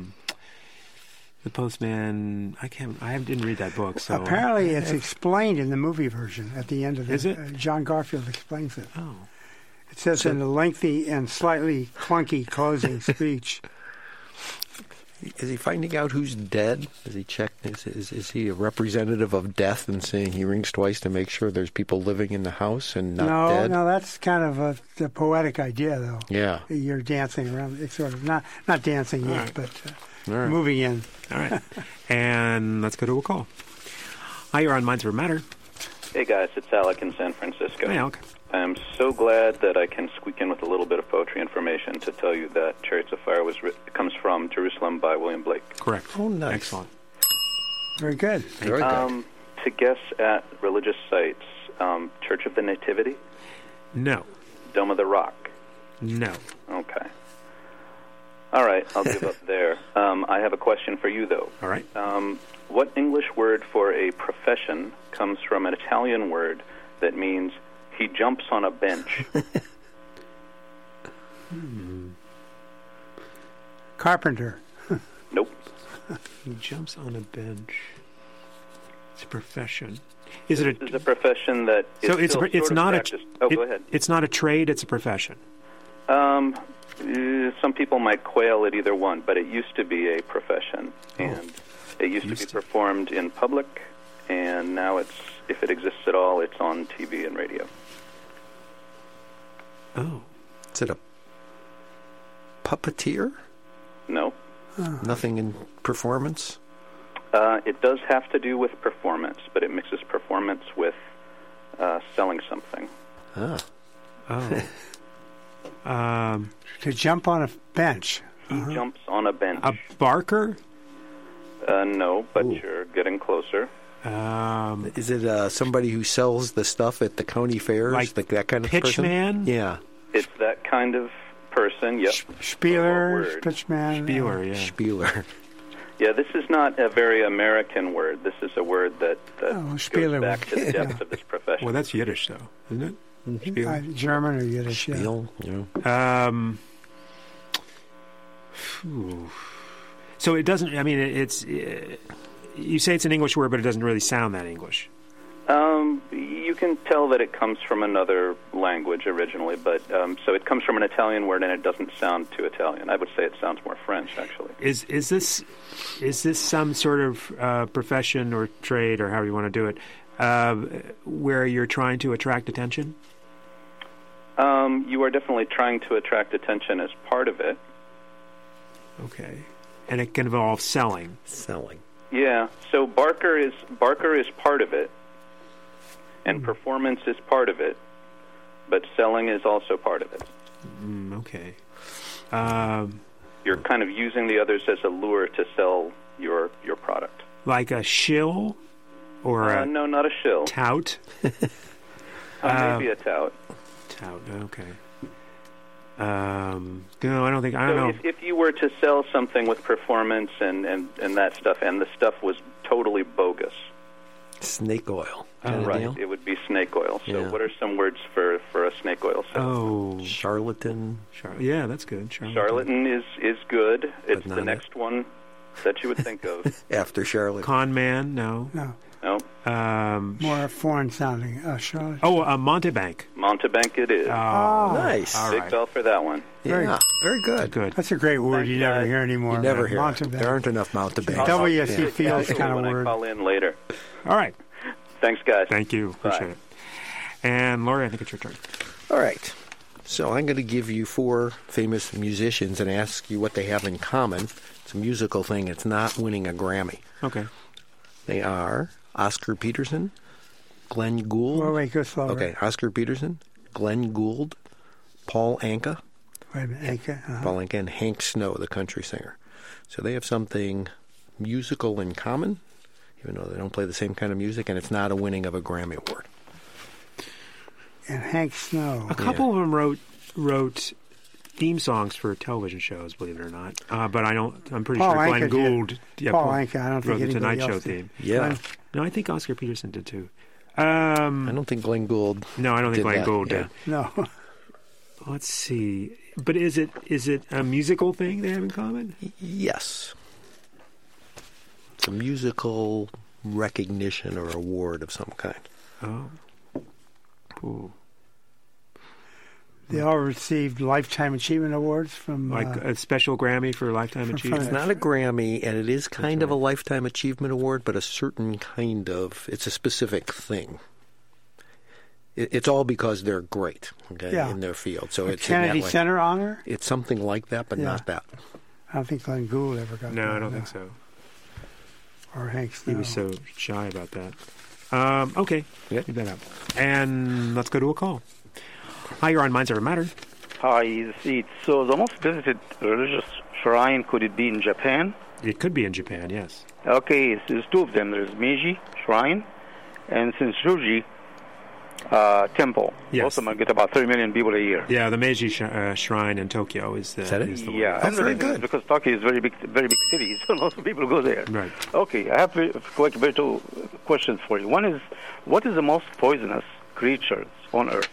postman. I didn't read that book. So apparently, it's explained in the movie version at the end of it. Is it? John Garfield explains it. Oh. It says in a lengthy and slightly clunky closing speech. Is he finding out who's dead? Is he check? Is he a representative of death and saying he rings twice to make sure there's people living in the house and not dead? No, that's kind of a poetic idea, though. Yeah. You're dancing around. It's sort of not dancing yet, but right. moving in. All right. And let's go to a call. Hi, you're on Minds Over Matter. Hey, guys. It's Alec in San Francisco. Hey, Alec. I'm so glad that I can squeak in with a little bit of poetry information to tell you that Chariots of Fire comes from Jerusalem by William Blake. Correct. Oh, nice. Excellent. Very good. Very good. To guess at religious sites, Church of the Nativity? No. Dome of the Rock? No. Okay. All right, I'll give up there. I have a question for you, though. All right. What English word for a profession comes from an Italian word that means he jumps on a bench? Carpenter. Nope. He jumps on a bench. It's a profession. Is it This is a profession that is so? It's still it's sort of not practiced. Go ahead. It's not a trade. It's a profession. Some people might quail at either one, but it used to be a profession, and it used to be performed in public, and now it's, if it exists at all, it's on TV and radio. Oh. Is it a puppeteer? No. Nothing in performance? It does have to do with performance, but it mixes performance with selling something. Ah. To jump on a bench. He jumps on a bench. A barker? No, but you're getting closer. Is it somebody who sells the stuff at the county fairs? Like that kind of person? Pitchman? Yeah. It's that kind of person, yep. Spieler, pitchman. Spieler, yeah. Spieler. Yeah, this is not a very American word. This is a word that goes back to the depths of this profession. Well, that's Yiddish, though, isn't it? Mm-hmm. German or Yiddish, Spiel, So it doesn't, I mean, it's, you say it's an English word, but it doesn't really sound that English. You can tell that it comes from another language originally, but so it comes from an Italian word, and it doesn't sound too Italian. I would say it sounds more French, actually. Is this some sort of profession or trade, or however you want to do it, where you're trying to attract attention? You are definitely trying to attract attention as part of it. Okay, and it can involve selling. Yeah. So Barker is part of it. And performance is part of it, but selling is also part of it. Okay. You're kind of using the others as a lure to sell your product. Like a shill? Or no, not a shill. Tout? Maybe a tout. Tout, okay. No, I don't know. If you were to sell something with performance and that stuff, and the stuff was totally bogus. Snake oil. Right, it would be snake oil. So what are some words for a snake oil sale? Charlatan. Yeah, that's good. Charlatan is good. It's the next one that you would think of. After charlatan. Con man, no. More foreign sounding. Charlotte. Montebank. Montebank it is. Nice. Big bell for that one. Yeah, very good. That's a great word. You never hear anymore. You never hear it. Montebank. There aren't enough Montebank. WSC Fields kind of when word. I call in later. All right. Thanks, guys. Thank you. Appreciate it. And Lori, I think it's your turn. All right. So I'm going to give you 4 famous musicians and ask you what they have in common. It's a musical thing. It's not winning a Grammy. Okay. They are Oscar Peterson, Glenn Gould. Wait, go slower. Okay, Oscar Peterson, Glenn Gould, Paul Anka. Wait a minute, Anka. Paul Anka and Hank Snow, the country singer. So they have something musical in common, even though they don't play the same kind of music, and it's not a winning of a Grammy Award. And Hank Snow. A couple of them wrote theme songs for television shows, believe it or not. But I'm pretty sure Glenn Gould. Yeah, Paul Anka. I don't think wrote the Tonight Show did. theme. Yeah. No, I think Oscar Peterson did too. I don't think Glenn Gould. No, I don't think Glenn Gould did. No. Let's see. But is it a musical thing they have in common? Yes. It's a musical recognition or award of some kind. Oh. Ooh. They all received Lifetime Achievement Awards from... Like a special Grammy for Lifetime Achievement? It's not a Grammy, and it is kind of a Lifetime Achievement Award, but a certain kind of... It's a specific thing. It's all because they're great, in their field. So it's Kennedy Center honor? It's something like that, but not that. I don't think Glenn Gould ever got that. No, I don't think so. Or Hank Snow. He was so shy about that. Okay, leave that up. And let's go to a call. Hi, you're on Minds Over Matter. Hi, so the most visited religious shrine, could it be in Japan? It could be in Japan, yes. Okay, there's 2 of them. There's Meiji Shrine and Sensoji Temple. Yes. Both of them get about 30 million people a year. Yeah, the Meiji Shrine in Tokyo is the... Is that it? Is the yeah, one. and very good. Because Tokyo is very big city, so lots of people go there. Right. Okay, I have 2 questions for you. One is, what is the most poisonous creatures on Earth?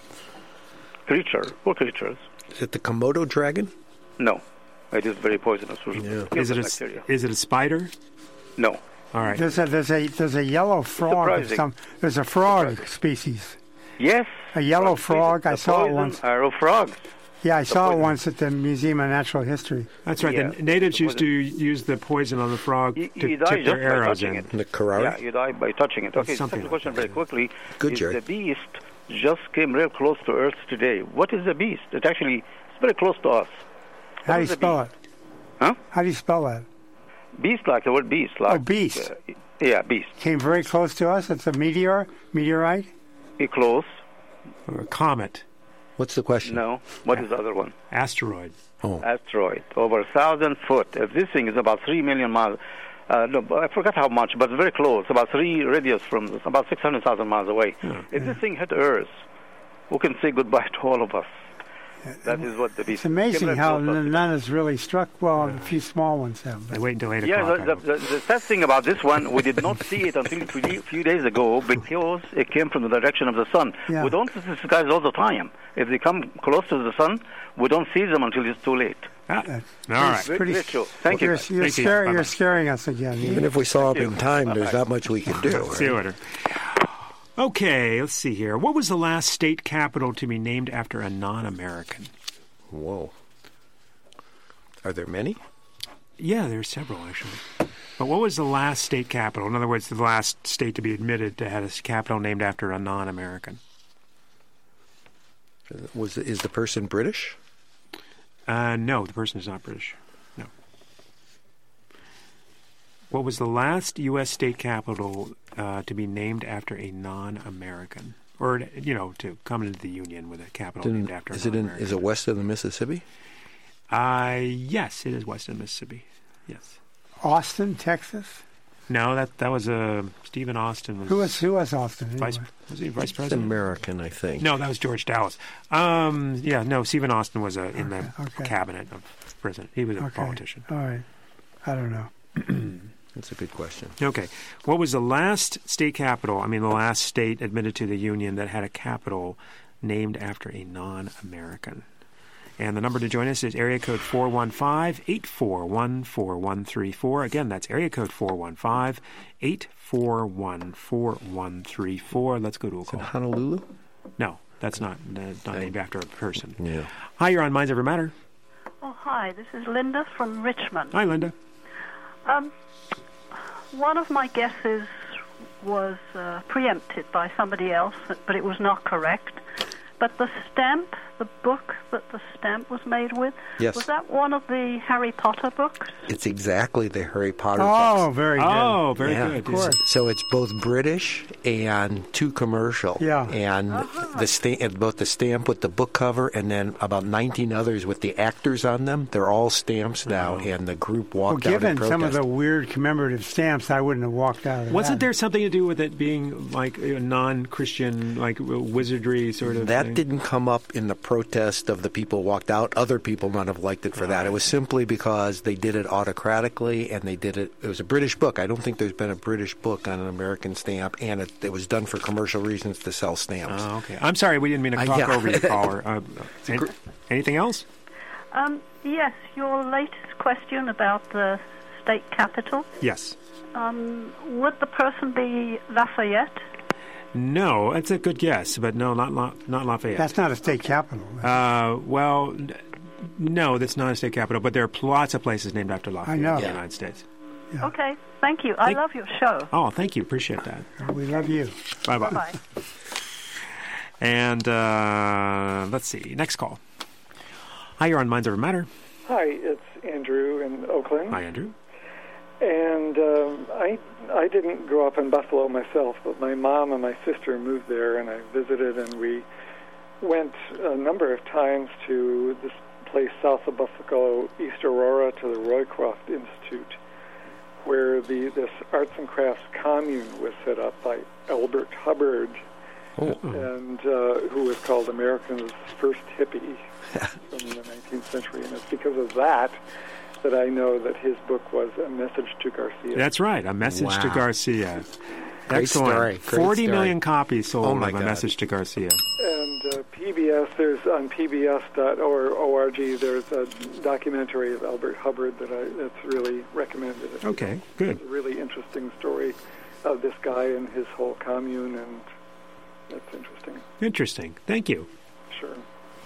What creatures? Is it the Komodo dragon? No. It is very poisonous. Yeah. Is it a spider? No. All right. There's a yellow frog. There's a frog species. Yes. A yellow frog. I saw it once. Arrow frogs. Yeah, I saw it once at the Museum of Natural History. That's right. Yeah. The natives used to use the poison on the frog to you die tip their arrows in. The Karari? Yeah, you die by touching it. Okay, second question very quickly. Good, is Jerry. the beast just came real close to Earth today. What is a beast? It's very close to us. How do you spell it? Huh? How do you spell that? Beast, like the word beast. Like, beast. Yeah, beast. Came very close to us. It's a meteorite? Close. Or a comet. What's the question? No. What is the other one? Asteroid. Oh. Asteroid. Over 1,000 foot. If this thing is about 3 million miles, no, I forgot how much, but very close. About 3 radius from us, about 600,000 miles away. If this thing hit Earth, who can say goodbye to all of us? That is what the beast. It's amazing how none has really struck. Well, a few small ones have. They wait until 8 o'clock. Yeah, the sad thing about this one, we did not see it until a few days ago because it came from the direction of the sun. Yeah. We don't see these guys all the time. If they come close to the sun, we don't see them until it's too late. All right. Very true. Thank you. You're scaring us again. Even if we saw him in time, there's not much we can do. See you later. Okay, let's see here. What was the last state capital to be named after a non-American? Whoa. Are there many? Yeah, there are several, actually. But what was the last state capital? In other words, the last state to be admitted to have a capital named after a non-American. Is the person British? No, the person is not British. No. What was the last U.S. state capital to be named after a non-American? Or, to come into the Union with a capital named after a non-American. Is it west of the Mississippi? Yes, it is west of the Mississippi. Yes. Austin, Texas? No, that was Stephen Austin. Who was Austin? Anyway? Was he vice president? He's American, I think. No, that was George Dallas. Stephen Austin was in the cabinet of president. He was a politician. All right. I don't know. That's a good question. Okay. What was the last state capital, the last state admitted to the Union that had a capital named after a non-American? And the number to join us is area code 415-841-4134. Again, that's area code 415-841-4134. Let's go to a call. Is it Honolulu? No, that's not named after a person. Yeah. Hi, you're on Minds Ever Matter. Oh, hi. This is Linda from Richmond. Hi, Linda. One of my guesses was preempted by somebody else, but it was not correct. But the stamp, the book that the stamp was made with, was that one of the Harry Potter books? It's exactly the Harry Potter Oh, books. very good. Oh, very good. Of course. So it's both British and too commercial. Yeah. And both the stamp with the book cover and then about 19 others with the actors on them, they're all stamps now, and the group walked out in given protest. some of the weird commemorative stamps, I wouldn't have walked out of Wasn't there something to do with it being like a non-Christian, like wizardry sort of That thing? didn't come up in the protest of the people who walked out. Other people might have liked it for that. It was simply because they did it autocratically, and it was a British book. I don't think there's been a British book on an American stamp, and it was done for commercial reasons to sell stamps. Oh, okay. I'm sorry, we didn't mean to talk over your caller. Anything else? Yes, your latest question about the state capital. Yes. Would the person be Lafayette? No, that's a good guess, but no, not Lafayette. That's not a state capital. No, that's not a state capital, but there are lots of places named after Lafayette in the United States. Yeah. Okay, thank you. I love your show. Oh, thank you. Appreciate that. We love you. Bye-bye. Bye. And let's see. Next call. Hi, you're on Minds Ever Matter. Hi, it's Andrew in Oakland. Hi, Andrew. And I didn't grow up in Buffalo myself, but my mom and my sister moved there, and I visited, and we went a number of times to this place south of Buffalo, East Aurora, to the Roycroft Institute, where this arts and crafts commune was set up by Elbert Hubbard, and who was called America's first hippie from the 19th century. And it's because of that I know that his book was A Message to Garcia. That's right, A Message to Garcia. Great Excellent. story. 40 million copies sold of A God. Message to Garcia. And PBS, there's on PBS.org, there's a documentary of Albert Hubbard that's really recommended. Okay, good. It's a really interesting story of this guy and his whole commune, and that's interesting. Interesting. Thank you. Sure.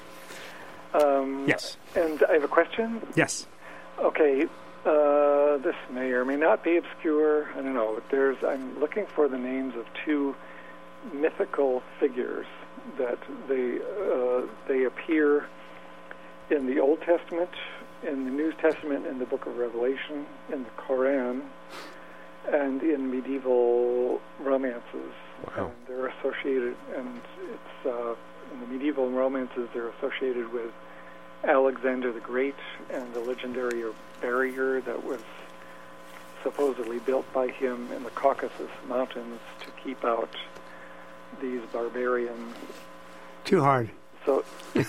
Yes. And I have a question. Yes. Okay, this may or may not be obscure. I don't know. I'm looking for the names of two mythical figures that they appear in the Old Testament, in the New Testament, in the Book of Revelation, in the Koran, and in medieval romances. Wow. And they're associated, and it's in the medieval romances, they're associated with Alexander the Great and the legendary barrier that was supposedly built by him in the Caucasus Mountains to keep out these barbarian. Too hard. So,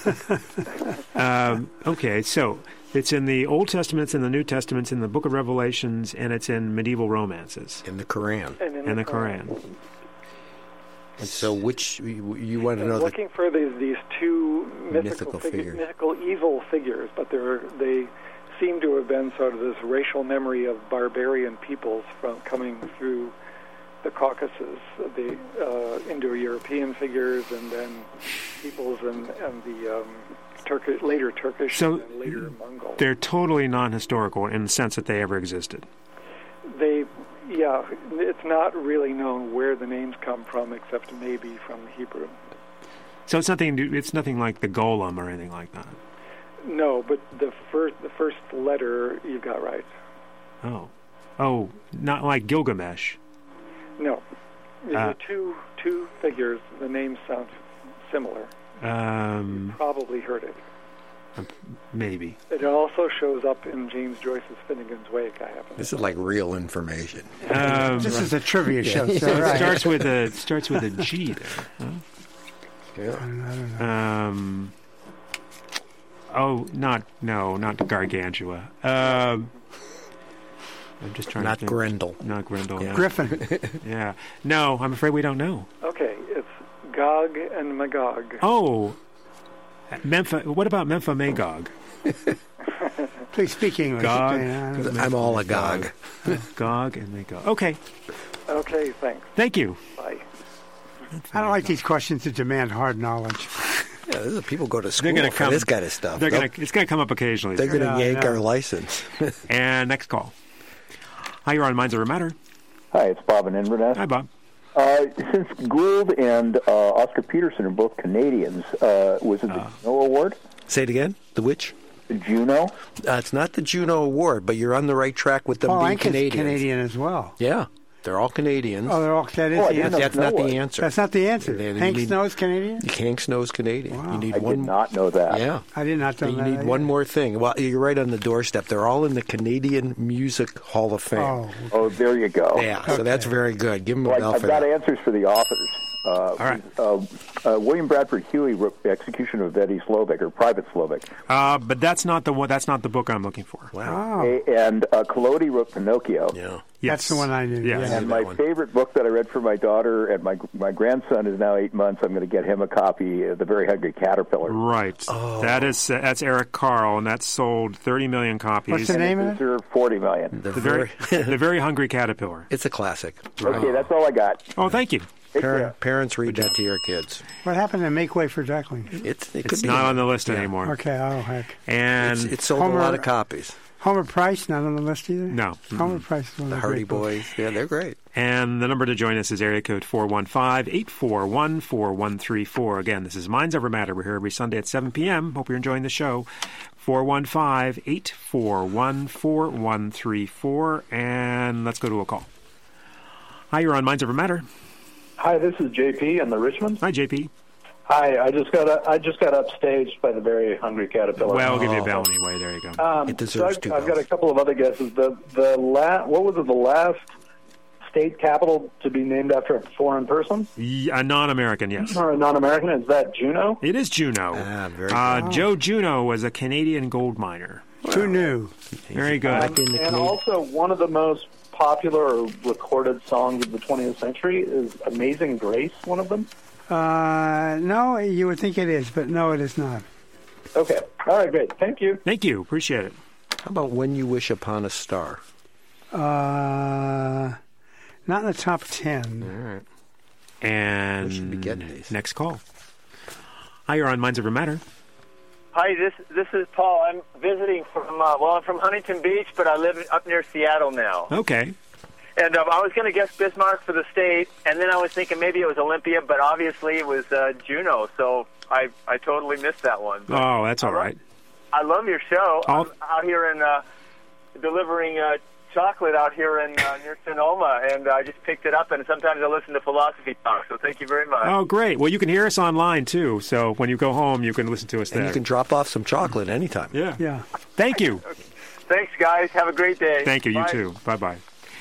okay, so it's in the Old Testament, it's in the New Testament, it's in the Book of Revelations, and it's in medieval romances. In the Quran. And in the Quran. And so, which you want to know? Looking for these two mythical figures, mythical evil figures, but they seem to have been sort of this racial memory of barbarian peoples from coming through the Caucasus, the Indo-European figures, and then peoples and the later Turkish and later Mongol. They're totally non-historical in the sense that they ever existed. It's not really known where the names come from, except maybe from the Hebrew. So it's nothing like the Golem or anything like that. No, but the first letter you got right. Oh, not like Gilgamesh. No, two figures. The names sound similar. You probably heard it. Maybe. It also shows up in James Joyce's Finnegan's Wake. This is like real information. This is a trivia show. So it starts with a G there. Huh? Yeah. I don't know. Not Gargantua. I'm just trying to think. Grendel. Not Grendel. Yeah. Griffin. Yeah. No, I'm afraid we don't know. Okay, it's Gog and Magog. Oh. What about Magog? Please speak English. Gog. I'm all agog. Gog and Magog. Okay. Okay, thanks. Thank you. Bye. I don't like these questions that demand hard knowledge. Yeah, this is people go to school for this kind of stuff. It's going to come up occasionally. They're going to yank our license. And next call. Hi, you're on Minds Over Matter. Hi, it's Bob in Inverness. Hi, Bob. Since Gould and Oscar Peterson are both Canadians, was it the Juno Award? Say it again. The which? The Juno? It's not the Juno Award, but you're on the right track with them being Canadians. Canadian as well. Yeah. They're all Canadians. Oh, they're all Canadians. That's not the answer. That's not the answer. Hank Snow's Canadian? Hank Snow's Canadian. Wow. You need I did not know that. Yeah. I did not know that. You need one more thing. Well, you're right on the doorstep. They're all in the Canadian Music Hall of Fame. Oh, there you go. Yeah, so that's very good. Give them a bell for that. I've got answers for the authors. All right. William Bradford Huey wrote The Execution of Eddie Slovik, or Private Slovik. But that's not the one. That's not the book I'm looking for. Wow. And Collodi wrote Pinocchio. Yeah. Yes. That's the one I knew. Yes. And my favorite book that I read for my daughter, and my grandson is now 8 months. I'm going to get him a copy of The Very Hungry Caterpillar. Right. Oh. That's Eric Carle, and that's sold 30 million copies. What's the name of it? 40 million. The Very Hungry Caterpillar. It's a classic. Okay, that's all I got. Oh, thank you. Parents read that to your kids. What happened to Make Way for Ducklings? It's not on the list anymore. Okay, oh, heck. And it sold a lot of copies. Homer Price, not on the list either? No. Homer Price is one of the Hardy Boys. Yeah, they're great. And the number to join us is area code 415-841-4134. Again, this is Minds Over Matter. We're here every Sunday at 7 p.m. Hope you're enjoying the show. 415-841-4134. And let's go to a call. Hi, you're on Minds Over Matter. Hi, this is JP in the Richmond. Hi, JP. Hi, I just got upstaged by the Very Hungry Caterpillar. Well, I'll give you a bell anyway. There you go. It deserves two bells. I've got a couple of other guesses. What was it? The last state capital to be named after a foreign person? A non-American, yes. Or a non-American? Is that Juno? It is Juno. Very good. Joe Juno was a Canadian gold miner. Wow. Too new. Very good. And also, one of the most popular or recorded songs of the 20th century is Amazing Grace, one of them? No, you would think it is, but no, it is not. Okay. All right, great. Thank you. Thank you. Appreciate it. How about When You Wish Upon a Star? Not in the top 10. All right. And we should be getting these. Next call. Hi, you're on Minds Over Matter. Hi, this is Paul. I'm visiting from I'm from Huntington Beach, but I live up near Seattle now. Okay. And I was going to guess Bismarck for the state, and then I was thinking maybe it was Olympia, but obviously it was Juneau, so I totally missed that one. But oh, that's all right. I love your show. I'm out here in delivering chocolate out here in near Sonoma, and I just picked it up, and sometimes I listen to Philosophy Talk, so thank you very much. Oh, great. Well, you can hear us online, too, so when you go home, you can listen to us there. And you can drop off some chocolate anytime. Yeah. Thank you. Okay. Thanks, guys. Have a great day. Thank you. Bye. You too. Bye-bye.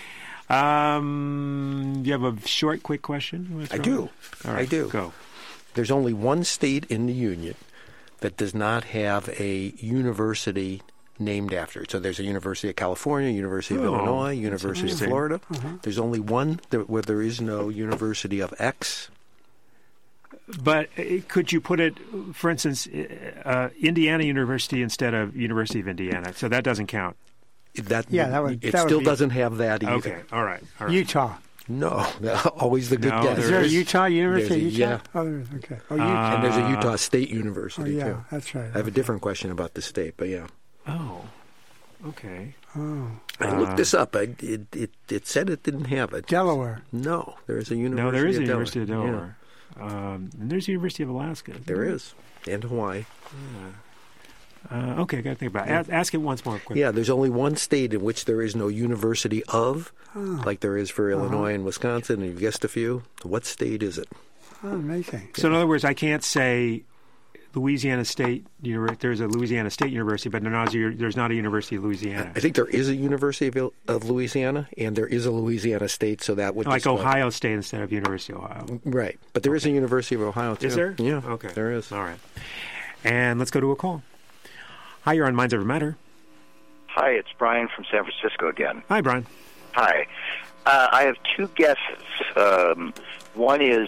Do you have a short, quick question? I do. All right, I do. Go. There's only one state in the Union that does not have a university named after it. So there's a University of California, University of Illinois, University of Florida. There's only one where there is no University of X. But could you put it, for instance, Indiana University instead of University of Indiana? So that doesn't count. It still doesn't have that either. Okay, all right. Utah. No, always the good guess. Is there a Utah University? Yeah. Oh, okay. Oh, Utah. And there's a Utah State University, too. That's right. I have a different question about the state, but yeah. Oh, okay. Oh. I looked this up. It said it didn't have it. Delaware. No, there is a University No, there is a of University of Delaware. Delaware. And there's the University of Alaska. There is. And Hawaii. Okay, I got to think about it. Ask it once more quickly. Yeah, there's only one state in which there is no University of, like there is for Illinois and Wisconsin, and you've guessed a few. What state is it? Oh, amazing. So in other words, I can't say Louisiana State University. There's a Louisiana State University, but there's not a University of Louisiana. I think there is a University of Louisiana, and there is a Louisiana State, so that would like Ohio State instead of University of Ohio. Right, but there is a University of Ohio too. Is there? Yeah. Okay. There is. All right. And let's go to a call. Hi, you're on Minds Over Matter. Hi, it's Brian from San Francisco again. Hi, Brian. Hi. I have two guesses. One is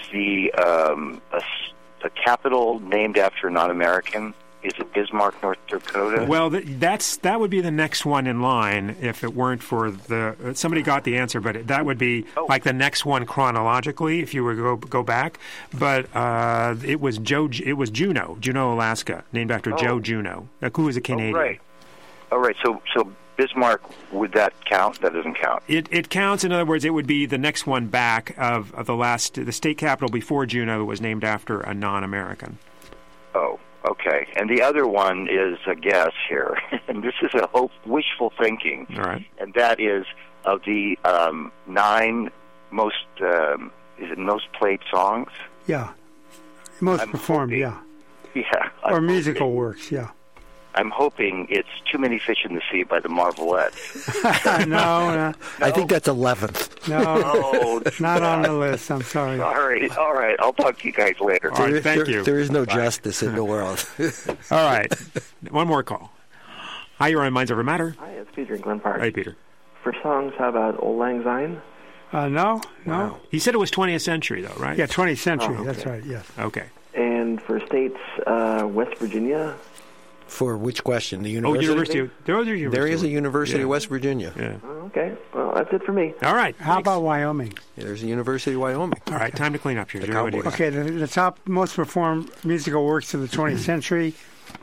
a capital named after a non-American. Is it Bismarck, North Dakota? Well, that would be the next one in line if it weren't for somebody got the answer, but that would be like the next one chronologically if you were to go back. But it was Juneau, Alaska, named after Joe Juneau, who was a Canadian. All right. So Bismarck, would that count? That doesn't count. It counts. In other words, it would be the next one back of the state capital before Juneau was named after a non-American. Oh. Okay, and the other one is a guess here, and this is wishful thinking. All right. And that is of the 9 most played songs? Yeah. Most performed, yeah. Yeah. Or musical works, yeah. I'm hoping it's Too Many Fish in the Sea by the Marvelettes. No. I think that's 11th. No, not on the list. I'm sorry. All right. I'll talk to you guys later. All right, thank you. There is no justice in the world. All right. One more call. Hi, you're on Minds Over Matter. Hi, it's Peter in Glen Park. Hi, Peter. For songs, how about Old Lang Syne? No. Wow. He said it was 20th century, though, right? Yeah, 20th century. Oh, okay. That's right, yes. Okay. And for states, West Virginia? For which question? The university? There is a University of West Virginia. Yeah. Oh, okay. Well, that's it for me. All right. How about Wyoming? Yeah, there's a University of Wyoming. All right. Time to clean up here. Okay. The top most performed musical works of the 20th century.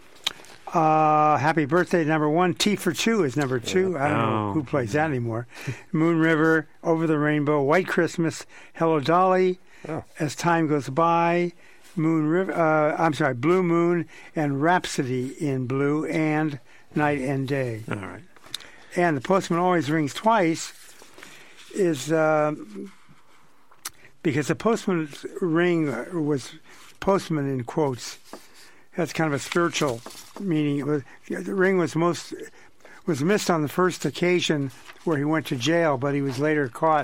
Happy Birthday, number 1. T for Two is number 2. I don't know who plays that anymore. Moon River, Over the Rainbow, White Christmas, Hello Dolly, As Time Goes By, Blue Moon, and Rhapsody in Blue, and Night and Day. All right. And The Postman Always Rings Twice is because the postman's ring was postman in quotes. That's kind of a spiritual meaning. The ring was missed on the first occasion where he went to jail, but he was later caught.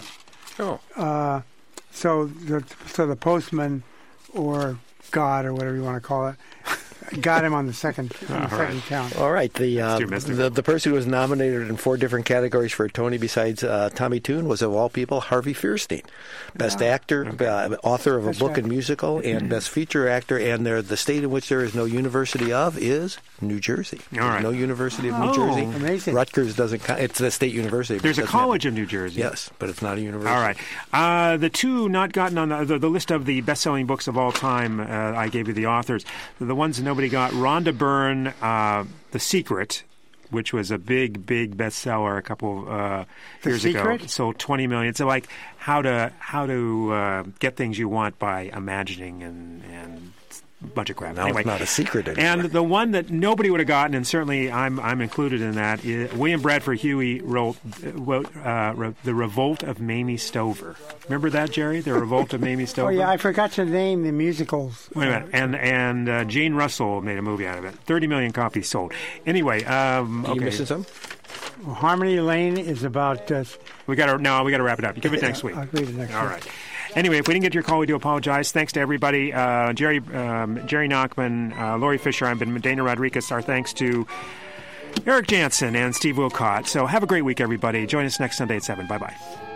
So the postman, or God, or whatever you want to call it, got him on the second count. All right. The person who was nominated in 4 different categories for a Tony besides Tommy Tune was, of all people, Harvey Fierstein. Best actor, author of a book and musical, and best feature actor. And the state in which there is no university of is New Jersey. All right. No University of New Jersey. Amazing. Rutgers doesn't count. It's the state university. There's a college of New Jersey. Yes, but it's not a university. All right. The 2 not gotten on the list of the best-selling books of all time, I gave you the authors. The ones nobody got, Rhonda Byrne, The Secret, which was a big bestseller a couple years Secret? ago. It sold 20 million. It's like how to get things you want by imagining and a bunch of crap. Now anyway, it's not a secret anymore. And the one that nobody would have gotten, and certainly I'm included in that, is William Bradford Huey wrote The Revolt of Mamie Stover. Remember that, Jerry? The Revolt of Mamie Stover? Oh, yeah, I forgot to name the musicals. Wait a minute. And Jane Russell made a movie out of it. 30 million copies sold. Anyway, okay. You missing some? Well, Harmony Lane is about... We got to wrap it up. Give it next week. I'll read it next week. All right. Anyway, if we didn't get to your call, we do apologize. Thanks to everybody. Jerry Nachman, Lori Fisher, I've been Dana Rodriguez. Our thanks to Eric Jansen and Steve Wilcott. So have a great week, everybody. Join us next Sunday at 7. Bye-bye.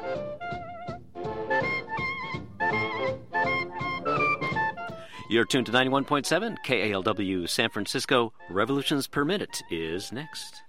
You're tuned to 91.7 KALW San Francisco. Revolutions Per Minute is next.